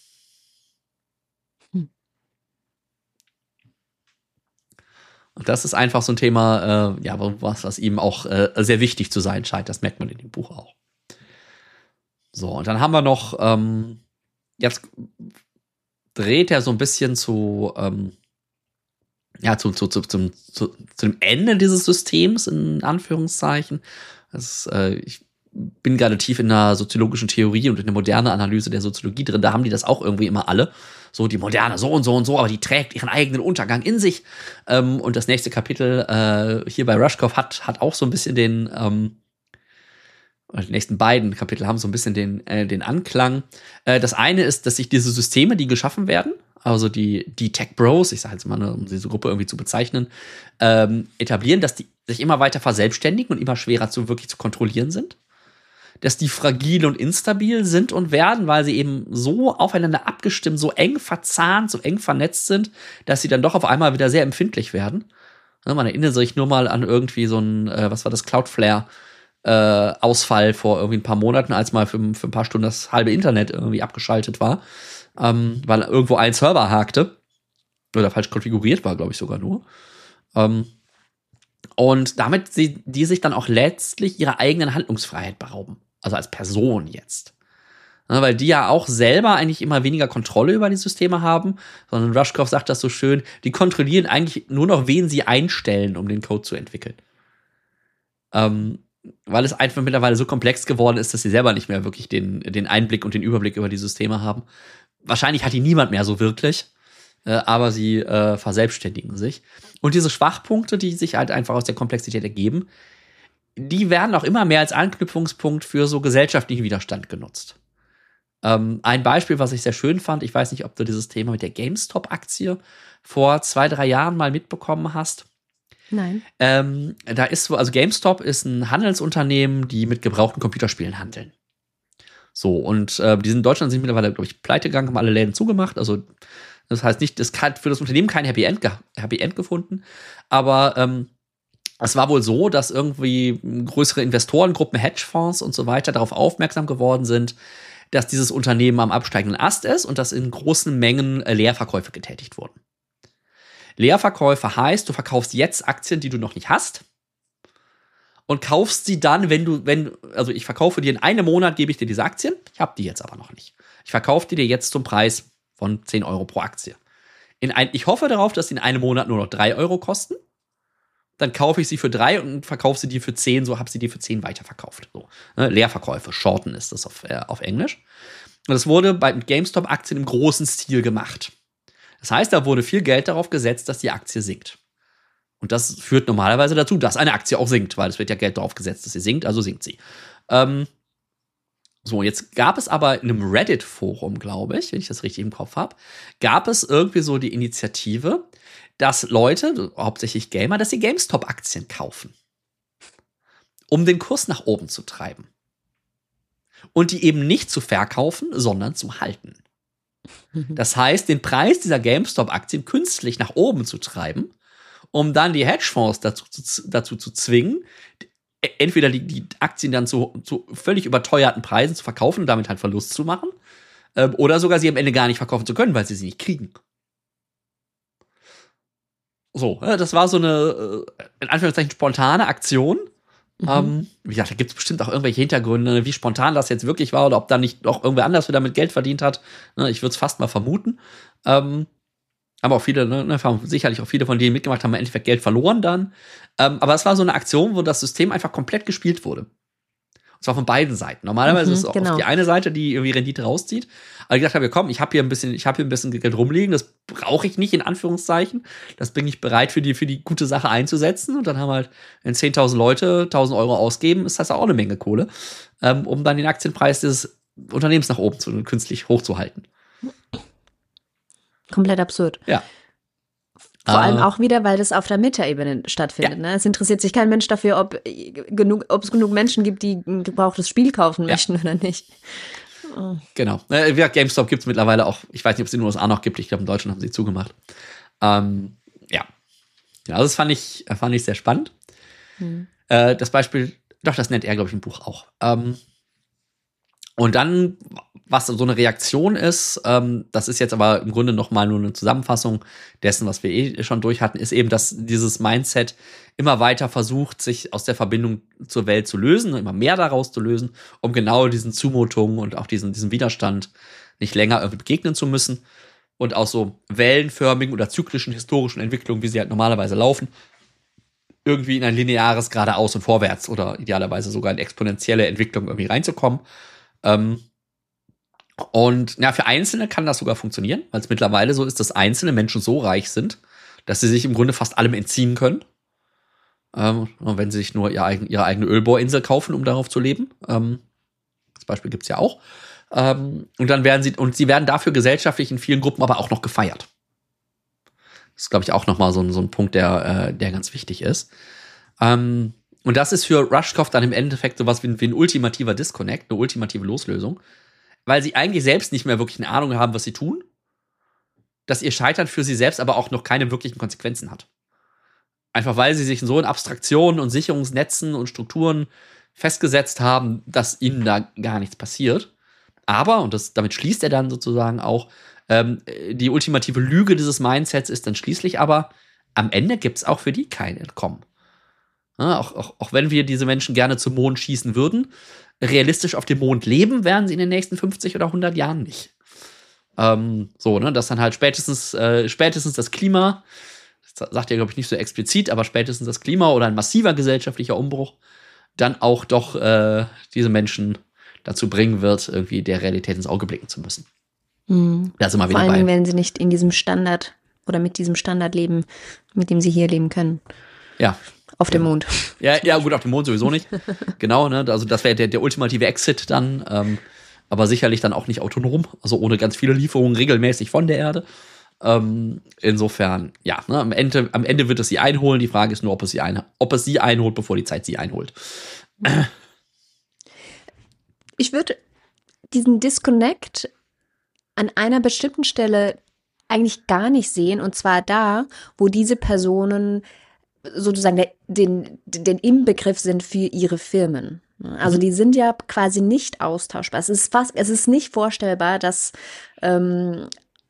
Und das ist einfach so ein Thema, äh, ja, was, was ihm auch äh, sehr wichtig zu sein scheint. Das merkt man in dem Buch auch. So, und dann haben wir noch, ähm, jetzt dreht er so ein bisschen zu, ähm, ja, zu, zu, zu, zum, zu, zu dem Ende dieses Systems, in Anführungszeichen. Das, äh, ich bin gerade tief in der soziologischen Theorie und in der modernen Analyse der Soziologie drin. Da haben die das auch irgendwie immer alle. So, die Moderne so und so und so, aber die trägt ihren eigenen Untergang in sich. Ähm, und das nächste Kapitel äh, hier bei Rushkoff hat, hat auch so ein bisschen den, ähm, die nächsten beiden Kapitel haben so ein bisschen den, äh, den Anklang. Äh, das eine ist, dass sich diese Systeme, die geschaffen werden, also die, die Tech Bros, ich sage jetzt mal, um diese Gruppe irgendwie zu bezeichnen, ähm, etablieren, dass die sich immer weiter verselbstständigen und immer schwerer zu wirklich zu kontrollieren sind. Dass die fragil und instabil sind und werden, weil sie eben so aufeinander abgestimmt, so eng verzahnt, so eng vernetzt sind, dass sie dann doch auf einmal wieder sehr empfindlich werden. Man erinnert sich nur mal an irgendwie so ein, äh, was war das, Cloudflare, äh, Ausfall vor irgendwie ein paar Monaten, als mal für, für ein paar Stunden das halbe Internet irgendwie abgeschaltet war, ähm, weil irgendwo ein Server hakte oder falsch konfiguriert war, glaube ich sogar nur. Ähm, und damit sie, die sich dann auch letztlich ihrer eigenen Handlungsfreiheit berauben. Also als Person jetzt. Ja, weil die ja auch selber eigentlich immer weniger Kontrolle über die Systeme haben, sondern Rushkoff sagt das so schön, die kontrollieren eigentlich nur noch, wen sie einstellen, um den Code zu entwickeln. Ähm, weil es einfach mittlerweile so komplex geworden ist, dass sie selber nicht mehr wirklich den, den Einblick und den Überblick über die Systeme haben. Wahrscheinlich hat die niemand mehr so wirklich, äh, aber sie äh, verselbstständigen sich. Und diese Schwachpunkte, die sich halt einfach aus der Komplexität ergeben, die werden auch immer mehr als Anknüpfungspunkt für so gesellschaftlichen Widerstand genutzt. Ähm, ein Beispiel, was ich sehr schön fand, ich weiß nicht, ob du dieses Thema mit der GameStop-Aktie vor zwei, drei Jahren mal mitbekommen hast. Nein. Ähm, da ist so, also GameStop ist ein Handelsunternehmen, die mit gebrauchten Computerspielen handeln. So, und äh, die sind in Deutschland sind mittlerweile, glaube ich, pleite gegangen, haben alle Läden zugemacht. Also, das heißt nicht, es hat für das Unternehmen kein Happy End, ge- Happy End gefunden. Aber ähm, es war wohl so, dass irgendwie größere Investorengruppen, Hedgefonds und so weiter darauf aufmerksam geworden sind, dass dieses Unternehmen am absteigenden Ast ist und dass in großen Mengen äh, Leerverkäufe getätigt wurden. Leerverkäufe heißt, du verkaufst jetzt Aktien, die du noch nicht hast und kaufst sie dann, wenn du, wenn, also ich verkaufe dir in einem Monat, gebe ich dir diese Aktien, ich habe die jetzt aber noch nicht. Ich verkaufe die dir jetzt zum Preis von zehn Euro pro Aktie. In ein, ich hoffe darauf, dass die in einem Monat nur noch drei Euro kosten. Dann kaufe ich sie für drei und verkaufe sie dir für zehn, so habe sie dir für zehn weiterverkauft. So, ne? Leerverkäufe, Shorten ist das auf, äh, auf Englisch. Und das wurde bei GameStop-Aktien im großen Stil gemacht. Das heißt, da wurde viel Geld darauf gesetzt, dass die Aktie sinkt. Und das führt normalerweise dazu, dass eine Aktie auch sinkt, weil es wird ja Geld darauf gesetzt, dass sie sinkt, also sinkt sie. Ähm, so, jetzt gab es aber in einem Reddit-Forum, glaube ich, wenn ich das richtig im Kopf habe, gab es irgendwie so die Initiative, dass Leute, hauptsächlich Gamer, dass sie GameStop-Aktien kaufen, um den Kurs nach oben zu treiben. Und die eben nicht zu verkaufen, sondern zu halten. Das heißt, den Preis dieser GameStop-Aktien künstlich nach oben zu treiben, um dann die Hedgefonds dazu, dazu zu zwingen, entweder die, die Aktien dann zu, zu völlig überteuerten Preisen zu verkaufen und damit halt Verlust zu machen, äh, oder sogar sie am Ende gar nicht verkaufen zu können, weil sie sie nicht kriegen. So, das war so eine, in Anführungszeichen, spontane Aktion. Mhm. Ähm, wie gesagt, da gibt es bestimmt auch irgendwelche Hintergründe, wie spontan das jetzt wirklich war oder ob da nicht noch irgendwer anders wieder mit Geld verdient hat. Ich würde es fast mal vermuten. Ähm, aber auch viele, ne, sicherlich auch viele von denen mitgemacht haben, im Endeffekt Geld verloren dann. Ähm, aber es war so eine Aktion, wo das System einfach komplett gespielt wurde. Und zwar von beiden Seiten. Normalerweise mhm, ist es auch genau. die eine Seite, die irgendwie Rendite rauszieht. Aber ich gedacht habe, komm, ich habe hier ein bisschen, ich habe hier ein bisschen Geld rumliegen, das brauche ich nicht, in Anführungszeichen. Das bin ich bereit für die, für die gute Sache einzusetzen. Und dann haben halt, wenn zehntausend Leute tausend Euro ausgeben, ist das auch eine Menge Kohle, ähm, um dann den Aktienpreis des Unternehmens nach oben zu, künstlich hochzuhalten. Komplett absurd. Ja. Vor uh, allem auch wieder, weil das auf der Metaebene stattfindet. Ja. Ne? Es interessiert sich kein Mensch dafür, ob genug, ob es genug Menschen gibt, die ein gebrauchtes Spiel kaufen ja. möchten oder nicht. Oh. Genau. Äh, ja, GameStop gibt es mittlerweile auch. Ich weiß nicht, ob es in den U S A noch gibt. Ich glaube, in Deutschland haben sie zugemacht. Ähm, ja. ja. Also das fand ich, fand ich sehr spannend. Hm. Äh, das Beispiel, doch, das nennt er, glaube ich, im Buch auch. Ähm, und dann, was so eine Reaktion ist, ähm, das ist jetzt aber im Grunde noch mal nur eine Zusammenfassung dessen, was wir eh schon durch hatten, ist eben, dass dieses Mindset immer weiter versucht, sich aus der Verbindung zur Welt zu lösen, immer mehr daraus zu lösen, um genau diesen Zumutungen und auch diesen, diesen Widerstand nicht länger irgendwie begegnen zu müssen und auch so wellenförmigen oder zyklischen historischen Entwicklungen, wie sie halt normalerweise laufen, irgendwie in ein lineares Geradeaus und Vorwärts oder idealerweise sogar in exponentielle Entwicklung irgendwie reinzukommen. Ähm, und ja, für Einzelne kann das sogar funktionieren, weil es mittlerweile so ist, dass einzelne Menschen so reich sind, dass sie sich im Grunde fast allem entziehen können. Ähm, wenn sie sich nur ihr eigen, ihre eigene Ölbohrinsel kaufen, um darauf zu leben. Ähm, das Beispiel gibt's ja auch. Ähm, und dann werden sie, und sie werden dafür gesellschaftlich in vielen Gruppen aber auch noch gefeiert. Das ist, glaube ich, auch nochmal so ein, so ein Punkt, der, äh, der ganz wichtig ist. Ähm, Und das ist für Rushkoff dann im Endeffekt sowas wie ein, wie ein ultimativer Disconnect, eine ultimative Loslösung, weil sie eigentlich selbst nicht mehr wirklich eine Ahnung haben, was sie tun, dass ihr Scheitern für sie selbst aber auch noch keine wirklichen Konsequenzen hat. Einfach weil sie sich so in Abstraktionen und Sicherungsnetzen und Strukturen festgesetzt haben, dass ihnen da gar nichts passiert. Aber, und das, damit schließt er dann sozusagen auch, ähm, die ultimative Lüge dieses Mindsets ist dann schließlich aber, am Ende gibt es auch für die kein Entkommen. Ja, auch, auch, auch wenn wir diese Menschen gerne zum Mond schießen würden, realistisch auf dem Mond leben werden sie in den nächsten fünfzig oder hundert Jahren nicht. Ähm, so, ne, dass dann halt spätestens, äh, spätestens das Klima, das sagt er, glaube ich, nicht so explizit, aber spätestens das Klima oder ein massiver gesellschaftlicher Umbruch dann auch doch äh, diese Menschen dazu bringen wird, irgendwie der Realität ins Auge blicken zu müssen. Mhm. Da sind wir wieder Vor allem, bei. wenn sie nicht in diesem Standard oder mit diesem Standard leben, mit dem sie hier leben können. Ja. Auf dem Mond. Ja, ja, gut, auf dem Mond sowieso nicht. Genau, ne? Also das wäre der, der ultimative Exit dann, ähm, aber sicherlich dann auch nicht autonom, also ohne ganz viele Lieferungen regelmäßig von der Erde. Ähm, insofern, ja, ne, am Ende, am Ende wird es sie einholen. Die Frage ist nur, ob es sie, ein, ob es sie einholt, bevor die Zeit sie einholt. Ich würde diesen Disconnect an einer bestimmten Stelle eigentlich gar nicht sehen, und zwar da, wo diese Personen sozusagen der, den, den Inbegriff sind für ihre Firmen. Also mhm. die sind ja quasi nicht austauschbar. Es ist fast, es ist nicht vorstellbar, dass ähm,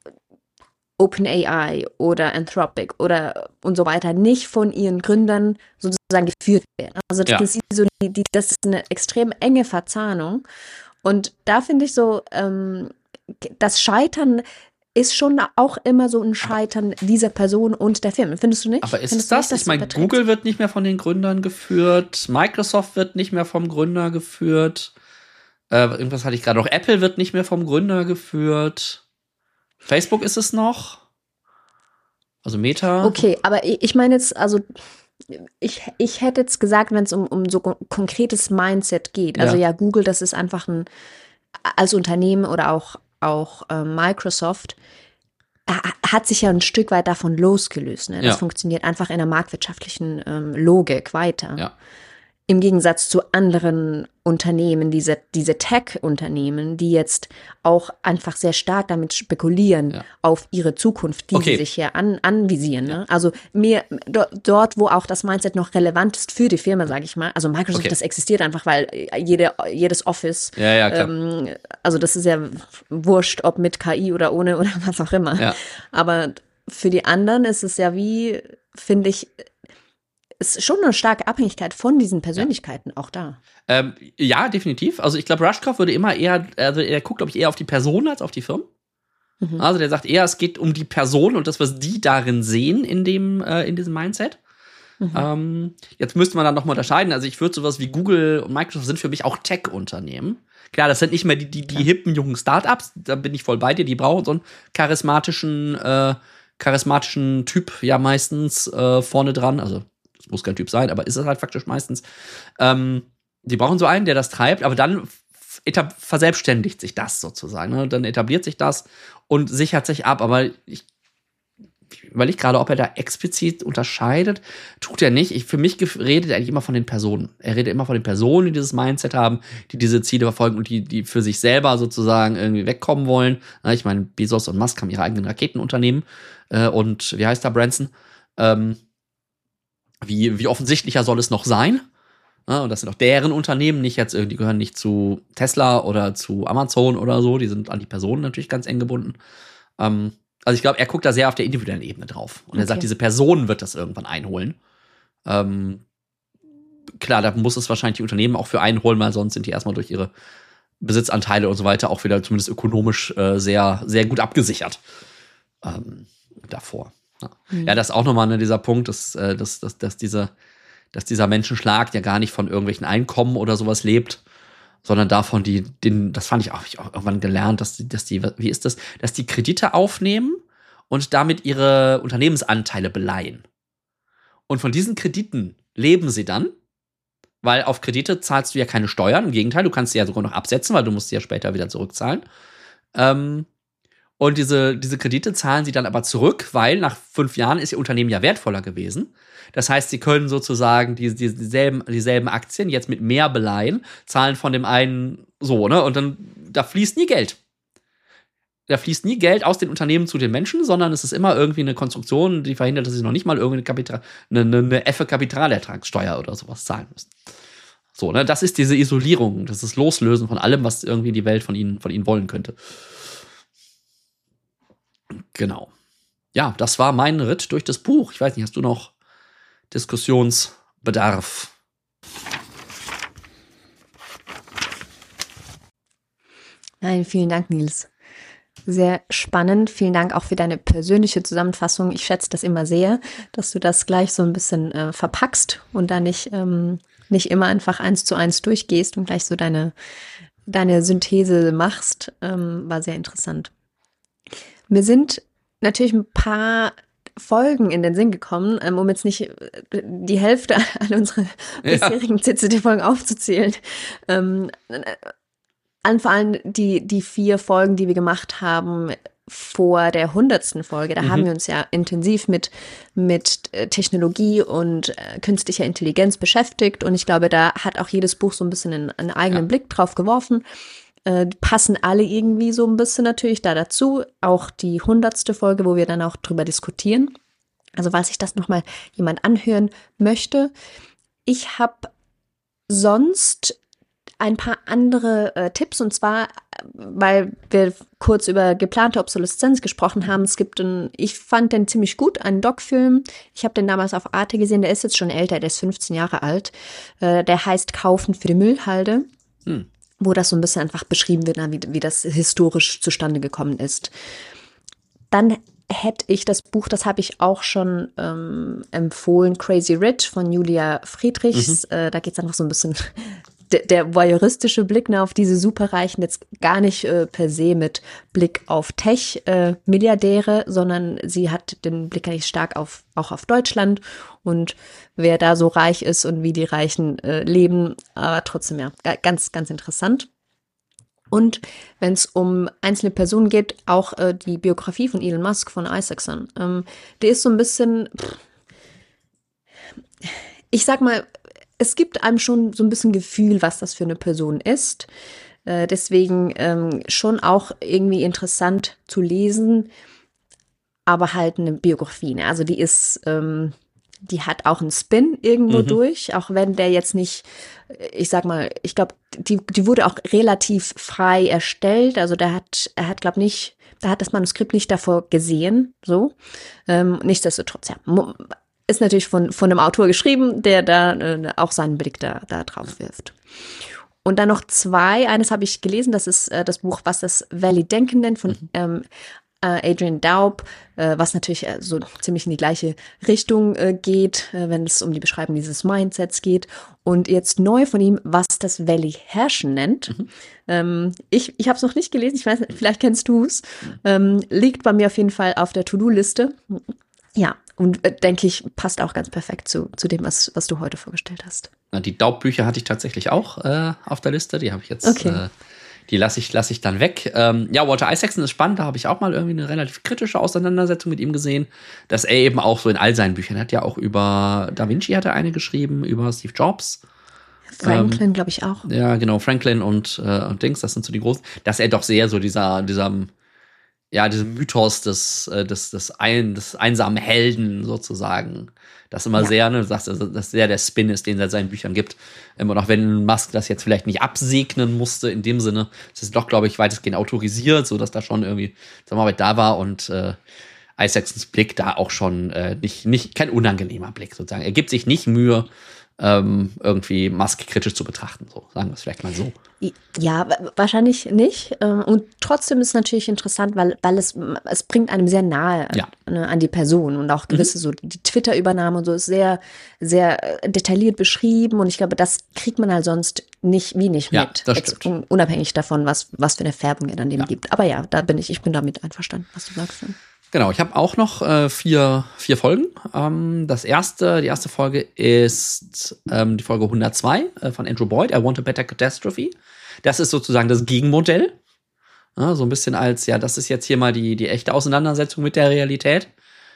OpenAI oder Anthropic oder und so weiter nicht von ihren Gründern sozusagen geführt werden. Also das, ja. ist, so die, die, das ist eine extrem enge Verzahnung. Und da finde ich so, ähm, das Scheitern ist schon auch immer so ein Scheitern dieser Person und der Firmen. Findest du nicht? Aber ist Findest es das? Nicht, ich meine, Google wird nicht mehr von den Gründern geführt, Microsoft wird nicht mehr vom Gründer geführt, äh, irgendwas hatte ich gerade noch, Apple wird nicht mehr vom Gründer geführt, Facebook ist es noch, also Meta. Okay, aber ich meine jetzt, also ich, ich hätte jetzt gesagt, wenn es um, um so konkretes Mindset geht, also ja. ja, Google, das ist einfach ein, als Unternehmen oder auch auch äh, Microsoft hat sich ja ein Stück weit davon losgelöst. Ne? Das ja. funktioniert einfach in der marktwirtschaftlichen ähm, Logik weiter. Ja. Im Gegensatz zu anderen Unternehmen, diese, diese Tech-Unternehmen, die jetzt auch einfach sehr stark damit spekulieren ja. auf ihre Zukunft, die okay. sie sich hier an, anvisieren. Ne? Ja. Also mehr do, dort, wo auch das Mindset noch relevant ist für die Firma, sage ich mal. Also Microsoft, okay. das existiert einfach, weil jede, jedes Office, ja, ja, ähm, also das ist ja wurscht, ob mit K I oder ohne oder was auch immer. Ja. Aber für die anderen ist es ja wie, finde ich, ist schon eine starke Abhängigkeit von diesen Persönlichkeiten ja. auch da. Ähm, ja, definitiv. Also ich glaube, Rushkoff würde immer eher, also er guckt, glaube ich, eher auf die Person als auf die Firmen. Mhm. Also der sagt eher, es geht um die Person und das, was die darin sehen in dem, äh, in diesem Mindset. Mhm. Ähm, jetzt müsste man dann noch mal unterscheiden. Also ich würde sowas wie Google und Microsoft sind für mich auch Tech-Unternehmen. Klar, das sind nicht mehr die, die, die hippen jungen Startups. Da bin ich voll bei dir. Die brauchen so einen charismatischen, äh, charismatischen Typ ja meistens äh, vorne dran. Also muss kein Typ sein, aber ist es halt faktisch meistens. Ähm, die brauchen so einen, der das treibt, aber dann etab- verselbstständigt sich das sozusagen. Ne? Dann etabliert sich das und sichert sich ab. Aber ich überlege gerade, ob er da explizit unterscheidet. Tut er nicht. Ich, für mich redet er eigentlich immer von den Personen. Er redet immer von den Personen, die dieses Mindset haben, die diese Ziele verfolgen und die, die für sich selber sozusagen irgendwie wegkommen wollen. Ich meine, Bezos und Musk haben ihre eigenen Raketenunternehmen. Äh, und wie heißt da Branson? Ähm, Wie, wie offensichtlicher soll es noch sein? Ja, und das sind auch deren Unternehmen, nicht jetzt, die gehören nicht zu Tesla oder zu Amazon oder so, die sind an die Personen natürlich ganz eng gebunden. Ähm, also ich glaube, er guckt da sehr auf der individuellen Ebene drauf. Und okay. er sagt, diese Person wird das irgendwann einholen. Ähm, klar, da muss es wahrscheinlich die Unternehmen auch für einholen, weil sonst sind die erstmal durch ihre Besitzanteile und so weiter auch wieder zumindest ökonomisch äh, sehr, sehr gut abgesichert ähm, davor. Ja. Mhm. ja, das ist auch nochmal ne, dieser Punkt, dass, äh, dass, dass, dass, diese, dass dieser Menschenschlag ja gar nicht von irgendwelchen Einkommen oder sowas lebt, sondern davon, die, den, das fand ich auch, ich auch irgendwann gelernt, dass die, dass die, wie ist das, dass die Kredite aufnehmen und damit ihre Unternehmensanteile beleihen. Und von diesen Krediten leben sie dann, weil auf Kredite zahlst du ja keine Steuern, im Gegenteil, du kannst sie ja sogar noch absetzen, weil du musst sie ja später wieder zurückzahlen. Ähm, Und diese, diese Kredite zahlen sie dann aber zurück, weil nach fünf Jahren ist ihr Unternehmen ja wertvoller gewesen. Das heißt, sie können sozusagen die, die, dieselben, dieselben Aktien jetzt mit mehr beleihen, zahlen von dem einen so, ne? Und dann, da fließt nie Geld. Da fließt nie Geld aus den Unternehmen zu den Menschen, sondern es ist immer irgendwie eine Konstruktion, die verhindert, dass sie noch nicht mal irgendeine Kapital, eine, eine, eine Effe Kapitalertragssteuer oder sowas zahlen müssen. So, ne, das ist diese Isolierung, das ist Loslösen von allem, was irgendwie die Welt von ihnen, von ihnen wollen könnte. Genau. Ja, das war mein Ritt durch das Buch. Ich weiß nicht, hast du noch Diskussionsbedarf? Nein, vielen Dank, Nils. Sehr spannend. Vielen Dank auch für deine persönliche Zusammenfassung. Ich schätze das immer sehr, dass du das gleich so ein bisschen äh, verpackst und da nicht, ähm, nicht immer einfach eins zu eins durchgehst und gleich so deine, deine Synthese machst. Ähm, war sehr interessant. Mir sind natürlich ein paar Folgen in den Sinn gekommen, ähm, um jetzt nicht die Hälfte an unsere bisherigen C C T-Folgen aufzuzählen. Ähm, An vor allem die, die vier Folgen, die wir gemacht haben vor der hundertsten Folge, da mhm. haben wir uns ja intensiv mit, mit Technologie und äh, künstlicher Intelligenz beschäftigt. Und ich glaube, da hat auch jedes Buch so ein bisschen einen, einen eigenen ja. Blick drauf geworfen. Äh, passen alle irgendwie so ein bisschen natürlich da dazu. Auch die hundertste Folge, wo wir dann auch drüber diskutieren. Also, falls sich das nochmal jemand anhören möchte. Ich habe sonst ein paar andere äh, Tipps, und zwar, weil wir kurz über geplante Obsoleszenz gesprochen haben. Es gibt einen, ich fand den ziemlich gut, einen Doc-Film. Ich habe den damals auf Arte gesehen, der ist jetzt schon älter, der ist fünfzehn Jahre alt. Äh, der heißt Kaufen für die Müllhalde, hm. wo das so ein bisschen einfach beschrieben wird, wie, wie das historisch zustande gekommen ist. Dann hätte ich das Buch, das habe ich auch schon ähm, empfohlen, Crazy Rich von Julia Friedrichs. Mhm. Äh, da geht es einfach so ein bisschen der, der voyeuristische Blick ne, auf diese Superreichen, jetzt gar nicht äh, per se mit Blick auf Tech-Milliardäre, äh, sondern sie hat den Blick eigentlich stark auf auch auf Deutschland und wer da so reich ist und wie die Reichen äh, leben. Aber trotzdem, ja, ganz, ganz interessant. Und wenn es um einzelne Personen geht, auch äh, die Biografie von Elon Musk, von Isaacson. Ähm, der ist so ein bisschen, pff, ich sag mal, es gibt einem schon so ein bisschen Gefühl, was das für eine Person ist. Äh, deswegen ähm, schon auch irgendwie interessant zu lesen, aber halt eine Biografie. Ne? Also die ist, ähm, die hat auch einen Spin irgendwo mhm. durch, auch wenn der jetzt nicht, ich sag mal, ich glaube, die, die wurde auch relativ frei erstellt. Also der hat, er hat, glaube nicht, da hat das Manuskript nicht davor gesehen, so. Ähm, nichtsdestotrotz, ja. Ist natürlich von, von einem Autor geschrieben, der da äh, auch seinen Blick da, da drauf wirft. Und dann noch zwei. Eines habe ich gelesen, das ist äh, das Buch, was das Valley Denken nennt, von mhm. ähm, äh, Adrian Daub, äh, was natürlich äh, so ziemlich in die gleiche Richtung äh, geht, äh, wenn es um die Beschreibung dieses Mindsets geht. Und jetzt neu von ihm, was das Valley Herrschen nennt. Mhm. Ähm, ich ich habe es noch nicht gelesen, ich weiß nicht, vielleicht kennst du es. Ähm, liegt bei mir auf jeden Fall auf der To-Do-Liste. Ja, und äh, denke ich, passt auch ganz perfekt zu, zu dem, was, was du heute vorgestellt hast. Na, die Daub-Bücher hatte ich tatsächlich auch äh, auf der Liste. Die habe ich jetzt, okay. äh, die lasse ich, lass ich dann weg. Ähm, ja, Walter Isaacson ist spannend. Da habe ich auch mal irgendwie eine relativ kritische Auseinandersetzung mit ihm gesehen. Dass er eben auch so in all seinen Büchern, er hat ja auch über Da Vinci hat er eine geschrieben, über Steve Jobs. Franklin, ähm, glaube ich auch. Ja, genau, Franklin und, äh, und Dings, das sind so die großen. Dass er doch sehr so dieser, dieser ja, diesem Mythos des, des, des, ein, des einsamen Helden sozusagen. Das immer ja. sehr, ne, du sagst, also, dass sehr der Spin ist, den er in seinen Büchern gibt. Und auch wenn Musk das jetzt vielleicht nicht absegnen musste, in dem Sinne, es ist doch, glaube ich, weitestgehend autorisiert, so dass da schon irgendwie Zusammenarbeit da war und äh, Isaacsons Blick da auch schon äh, nicht, nicht, kein unangenehmer Blick sozusagen. Er gibt sich nicht Mühe, ähm, irgendwie Musk kritisch zu betrachten, so sagen wir es vielleicht mal so. Ja, wahrscheinlich nicht. Und trotzdem ist es natürlich interessant, weil, weil es, es bringt einem sehr nahe ja. ne, an die Person und auch gewisse, mhm. so die Twitter-Übernahme und so ist sehr, sehr detailliert beschrieben und ich glaube, das kriegt man halt sonst nicht, wie nicht ja, mit. Das Jetzt, stimmt. Unabhängig davon, was, was für eine Färbung er dann dem ja. gibt. Aber ja, da bin ich, ich bin damit einverstanden, was du sagst. Genau, ich habe auch noch äh, vier, vier Folgen. Ähm, das erste, die erste Folge ist ähm, die Folge hundertzwei äh, von Andrew Boyd, I Want a Better Catastrophe. Das ist sozusagen das Gegenmodell. Ja, so ein bisschen als, ja, das ist jetzt hier mal die, die echte Auseinandersetzung mit der Realität.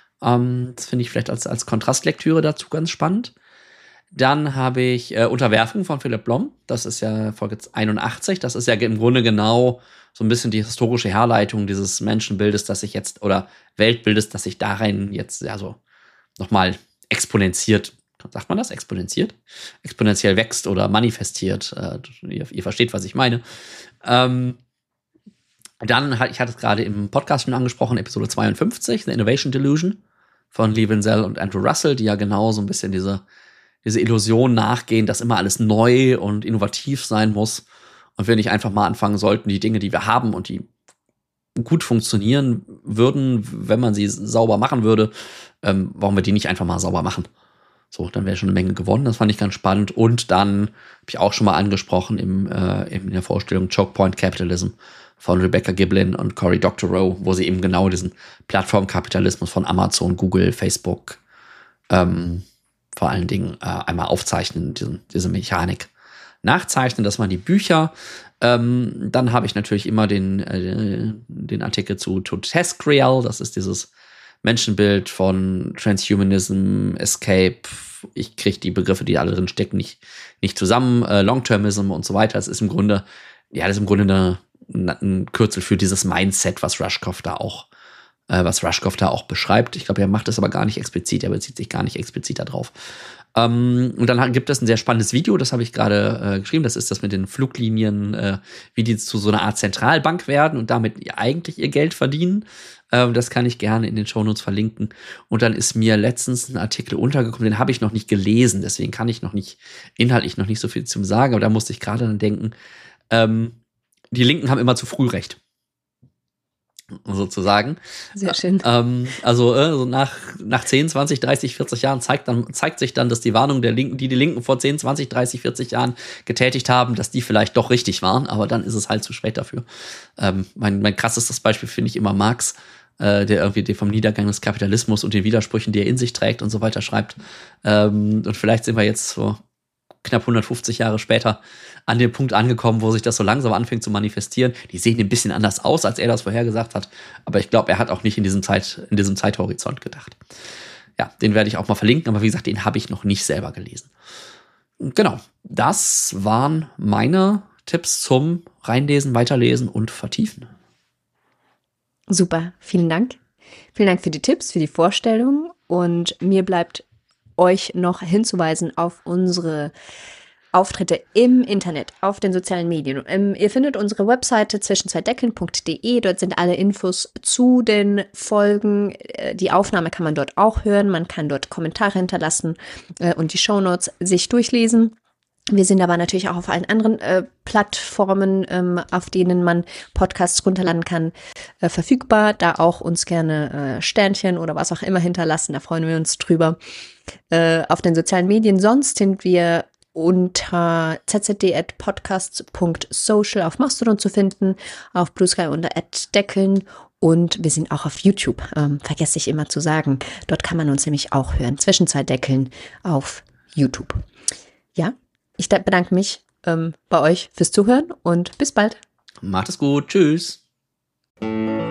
Ähm, das finde ich vielleicht als, als Kontrastlektüre dazu ganz spannend. Dann habe ich äh, Unterwerfung von Philipp Blom. Das ist ja Folge einundachtzig. Das ist ja im Grunde genau so ein bisschen die historische Herleitung dieses Menschenbildes, das sich jetzt, oder Weltbildes, das sich darin jetzt, ja, so nochmal exponentiert, sagt man das? Exponentiert? Exponentiell wächst oder manifestiert. Äh, ihr, ihr versteht, was ich meine. Ähm, dann, ich hatte es gerade im Podcast schon angesprochen, Episode zweiundfünfzig, The Innovation Delusion von Lee Winsell und Andrew Russell, die ja genau so ein bisschen diese, diese Illusion nachgehen, dass immer alles neu und innovativ sein muss. Und wir nicht einfach mal anfangen sollten, die Dinge, die wir haben und die gut funktionieren würden, wenn man sie sauber machen würde, ähm, warum wir die nicht einfach mal sauber machen. So, dann wäre schon eine Menge gewonnen. Das fand ich ganz spannend. Und dann habe ich auch schon mal angesprochen im, äh, in der Vorstellung Choke Point Capitalism von Rebecca Giblin und Cory Doctorow, wo sie eben genau diesen Plattformkapitalismus von Amazon, Google, Facebook ähm, vor allen Dingen äh, einmal aufzeichnen, diesen, diese Mechanik nachzeichnen. Das waren die Bücher. Ähm, dann habe ich natürlich immer den, äh, den Artikel zu, zu Tescriel. Das ist dieses Menschenbild von Transhumanism, Escape. Ich kriege die Begriffe, die alle drin stecken, nicht, nicht zusammen. Äh, Long-Termism und so weiter. Das ist im Grunde, ja, das ist im Grunde eine, ein Kürzel für dieses Mindset, was Rushkoff da auch, äh, was Rushkoff da auch beschreibt. Ich glaube, er macht das aber gar nicht explizit. Er bezieht sich gar nicht explizit darauf. Um, und dann gibt es ein sehr spannendes Video, das habe ich gerade äh, geschrieben. Das ist das mit den Fluglinien, äh, wie die zu so einer Art Zentralbank werden und damit eigentlich ihr Geld verdienen. Ähm, das kann ich gerne in den Shownotes verlinken. Und dann ist mir letztens ein Artikel untergekommen, den habe ich noch nicht gelesen, deswegen kann ich noch nicht, inhaltlich noch nicht so viel zum sagen, aber da musste ich gerade dann denken, ähm, die Linken haben immer zu früh recht. Sozusagen. Sehr schön. Ähm, also äh, so nach, nach zehn, zwanzig, dreißig, vierzig Jahren zeigt, dann, zeigt sich dann, dass die Warnung der Linken, die die Linken vor zehn, zwanzig, dreißig, vierzig Jahren getätigt haben, dass die vielleicht doch richtig waren, aber dann ist es halt zu spät dafür. Ähm, mein, mein krassestes Beispiel finde ich immer Marx, äh, der irgendwie vom Niedergang des Kapitalismus und den Widersprüchen, die er in sich trägt und so weiter schreibt. Ähm, und vielleicht sind wir jetzt so knapp hundertfünfzig Jahre später an dem Punkt angekommen, wo sich das so langsam anfängt zu manifestieren. Die sehen ein bisschen anders aus, als er das vorhergesagt hat. Aber ich glaube, er hat auch nicht in diesem, Zeit, in diesem Zeithorizont gedacht. Ja, den werde ich auch mal verlinken. Aber wie gesagt, den habe ich noch nicht selber gelesen. Genau, das waren meine Tipps zum Reinlesen, Weiterlesen und Vertiefen. Super, vielen Dank. Vielen Dank für die Tipps, für die Vorstellung. Und mir bleibt euch noch hinzuweisen auf unsere Auftritte im Internet, auf den sozialen Medien. Ähm, ihr findet unsere Webseite zwischen zwei deckeln punkt de. Dort sind alle Infos zu den Folgen. Die Aufnahme kann man dort auch hören. Man kann dort Kommentare hinterlassen äh, und die Shownotes sich durchlesen. Wir sind aber natürlich auch auf allen anderen äh, Plattformen, ähm, auf denen man Podcasts runterladen kann, äh, verfügbar. Da auch uns gerne äh, Sternchen oder was auch immer hinterlassen. Da freuen wir uns drüber. Äh, auf den sozialen Medien sonst sind wir unter z z d at podcasts punkt social auf Mastodon zu finden, auf Blue Sky unter at deckeln und wir sind auch auf YouTube. Ähm, vergesse ich immer zu sagen. Dort kann man uns nämlich auch hören. Zwischen zwei Deckeln auf YouTube. Ja. Ich bedanke mich ähm, bei euch fürs Zuhören und bis bald. Macht es gut. Tschüss.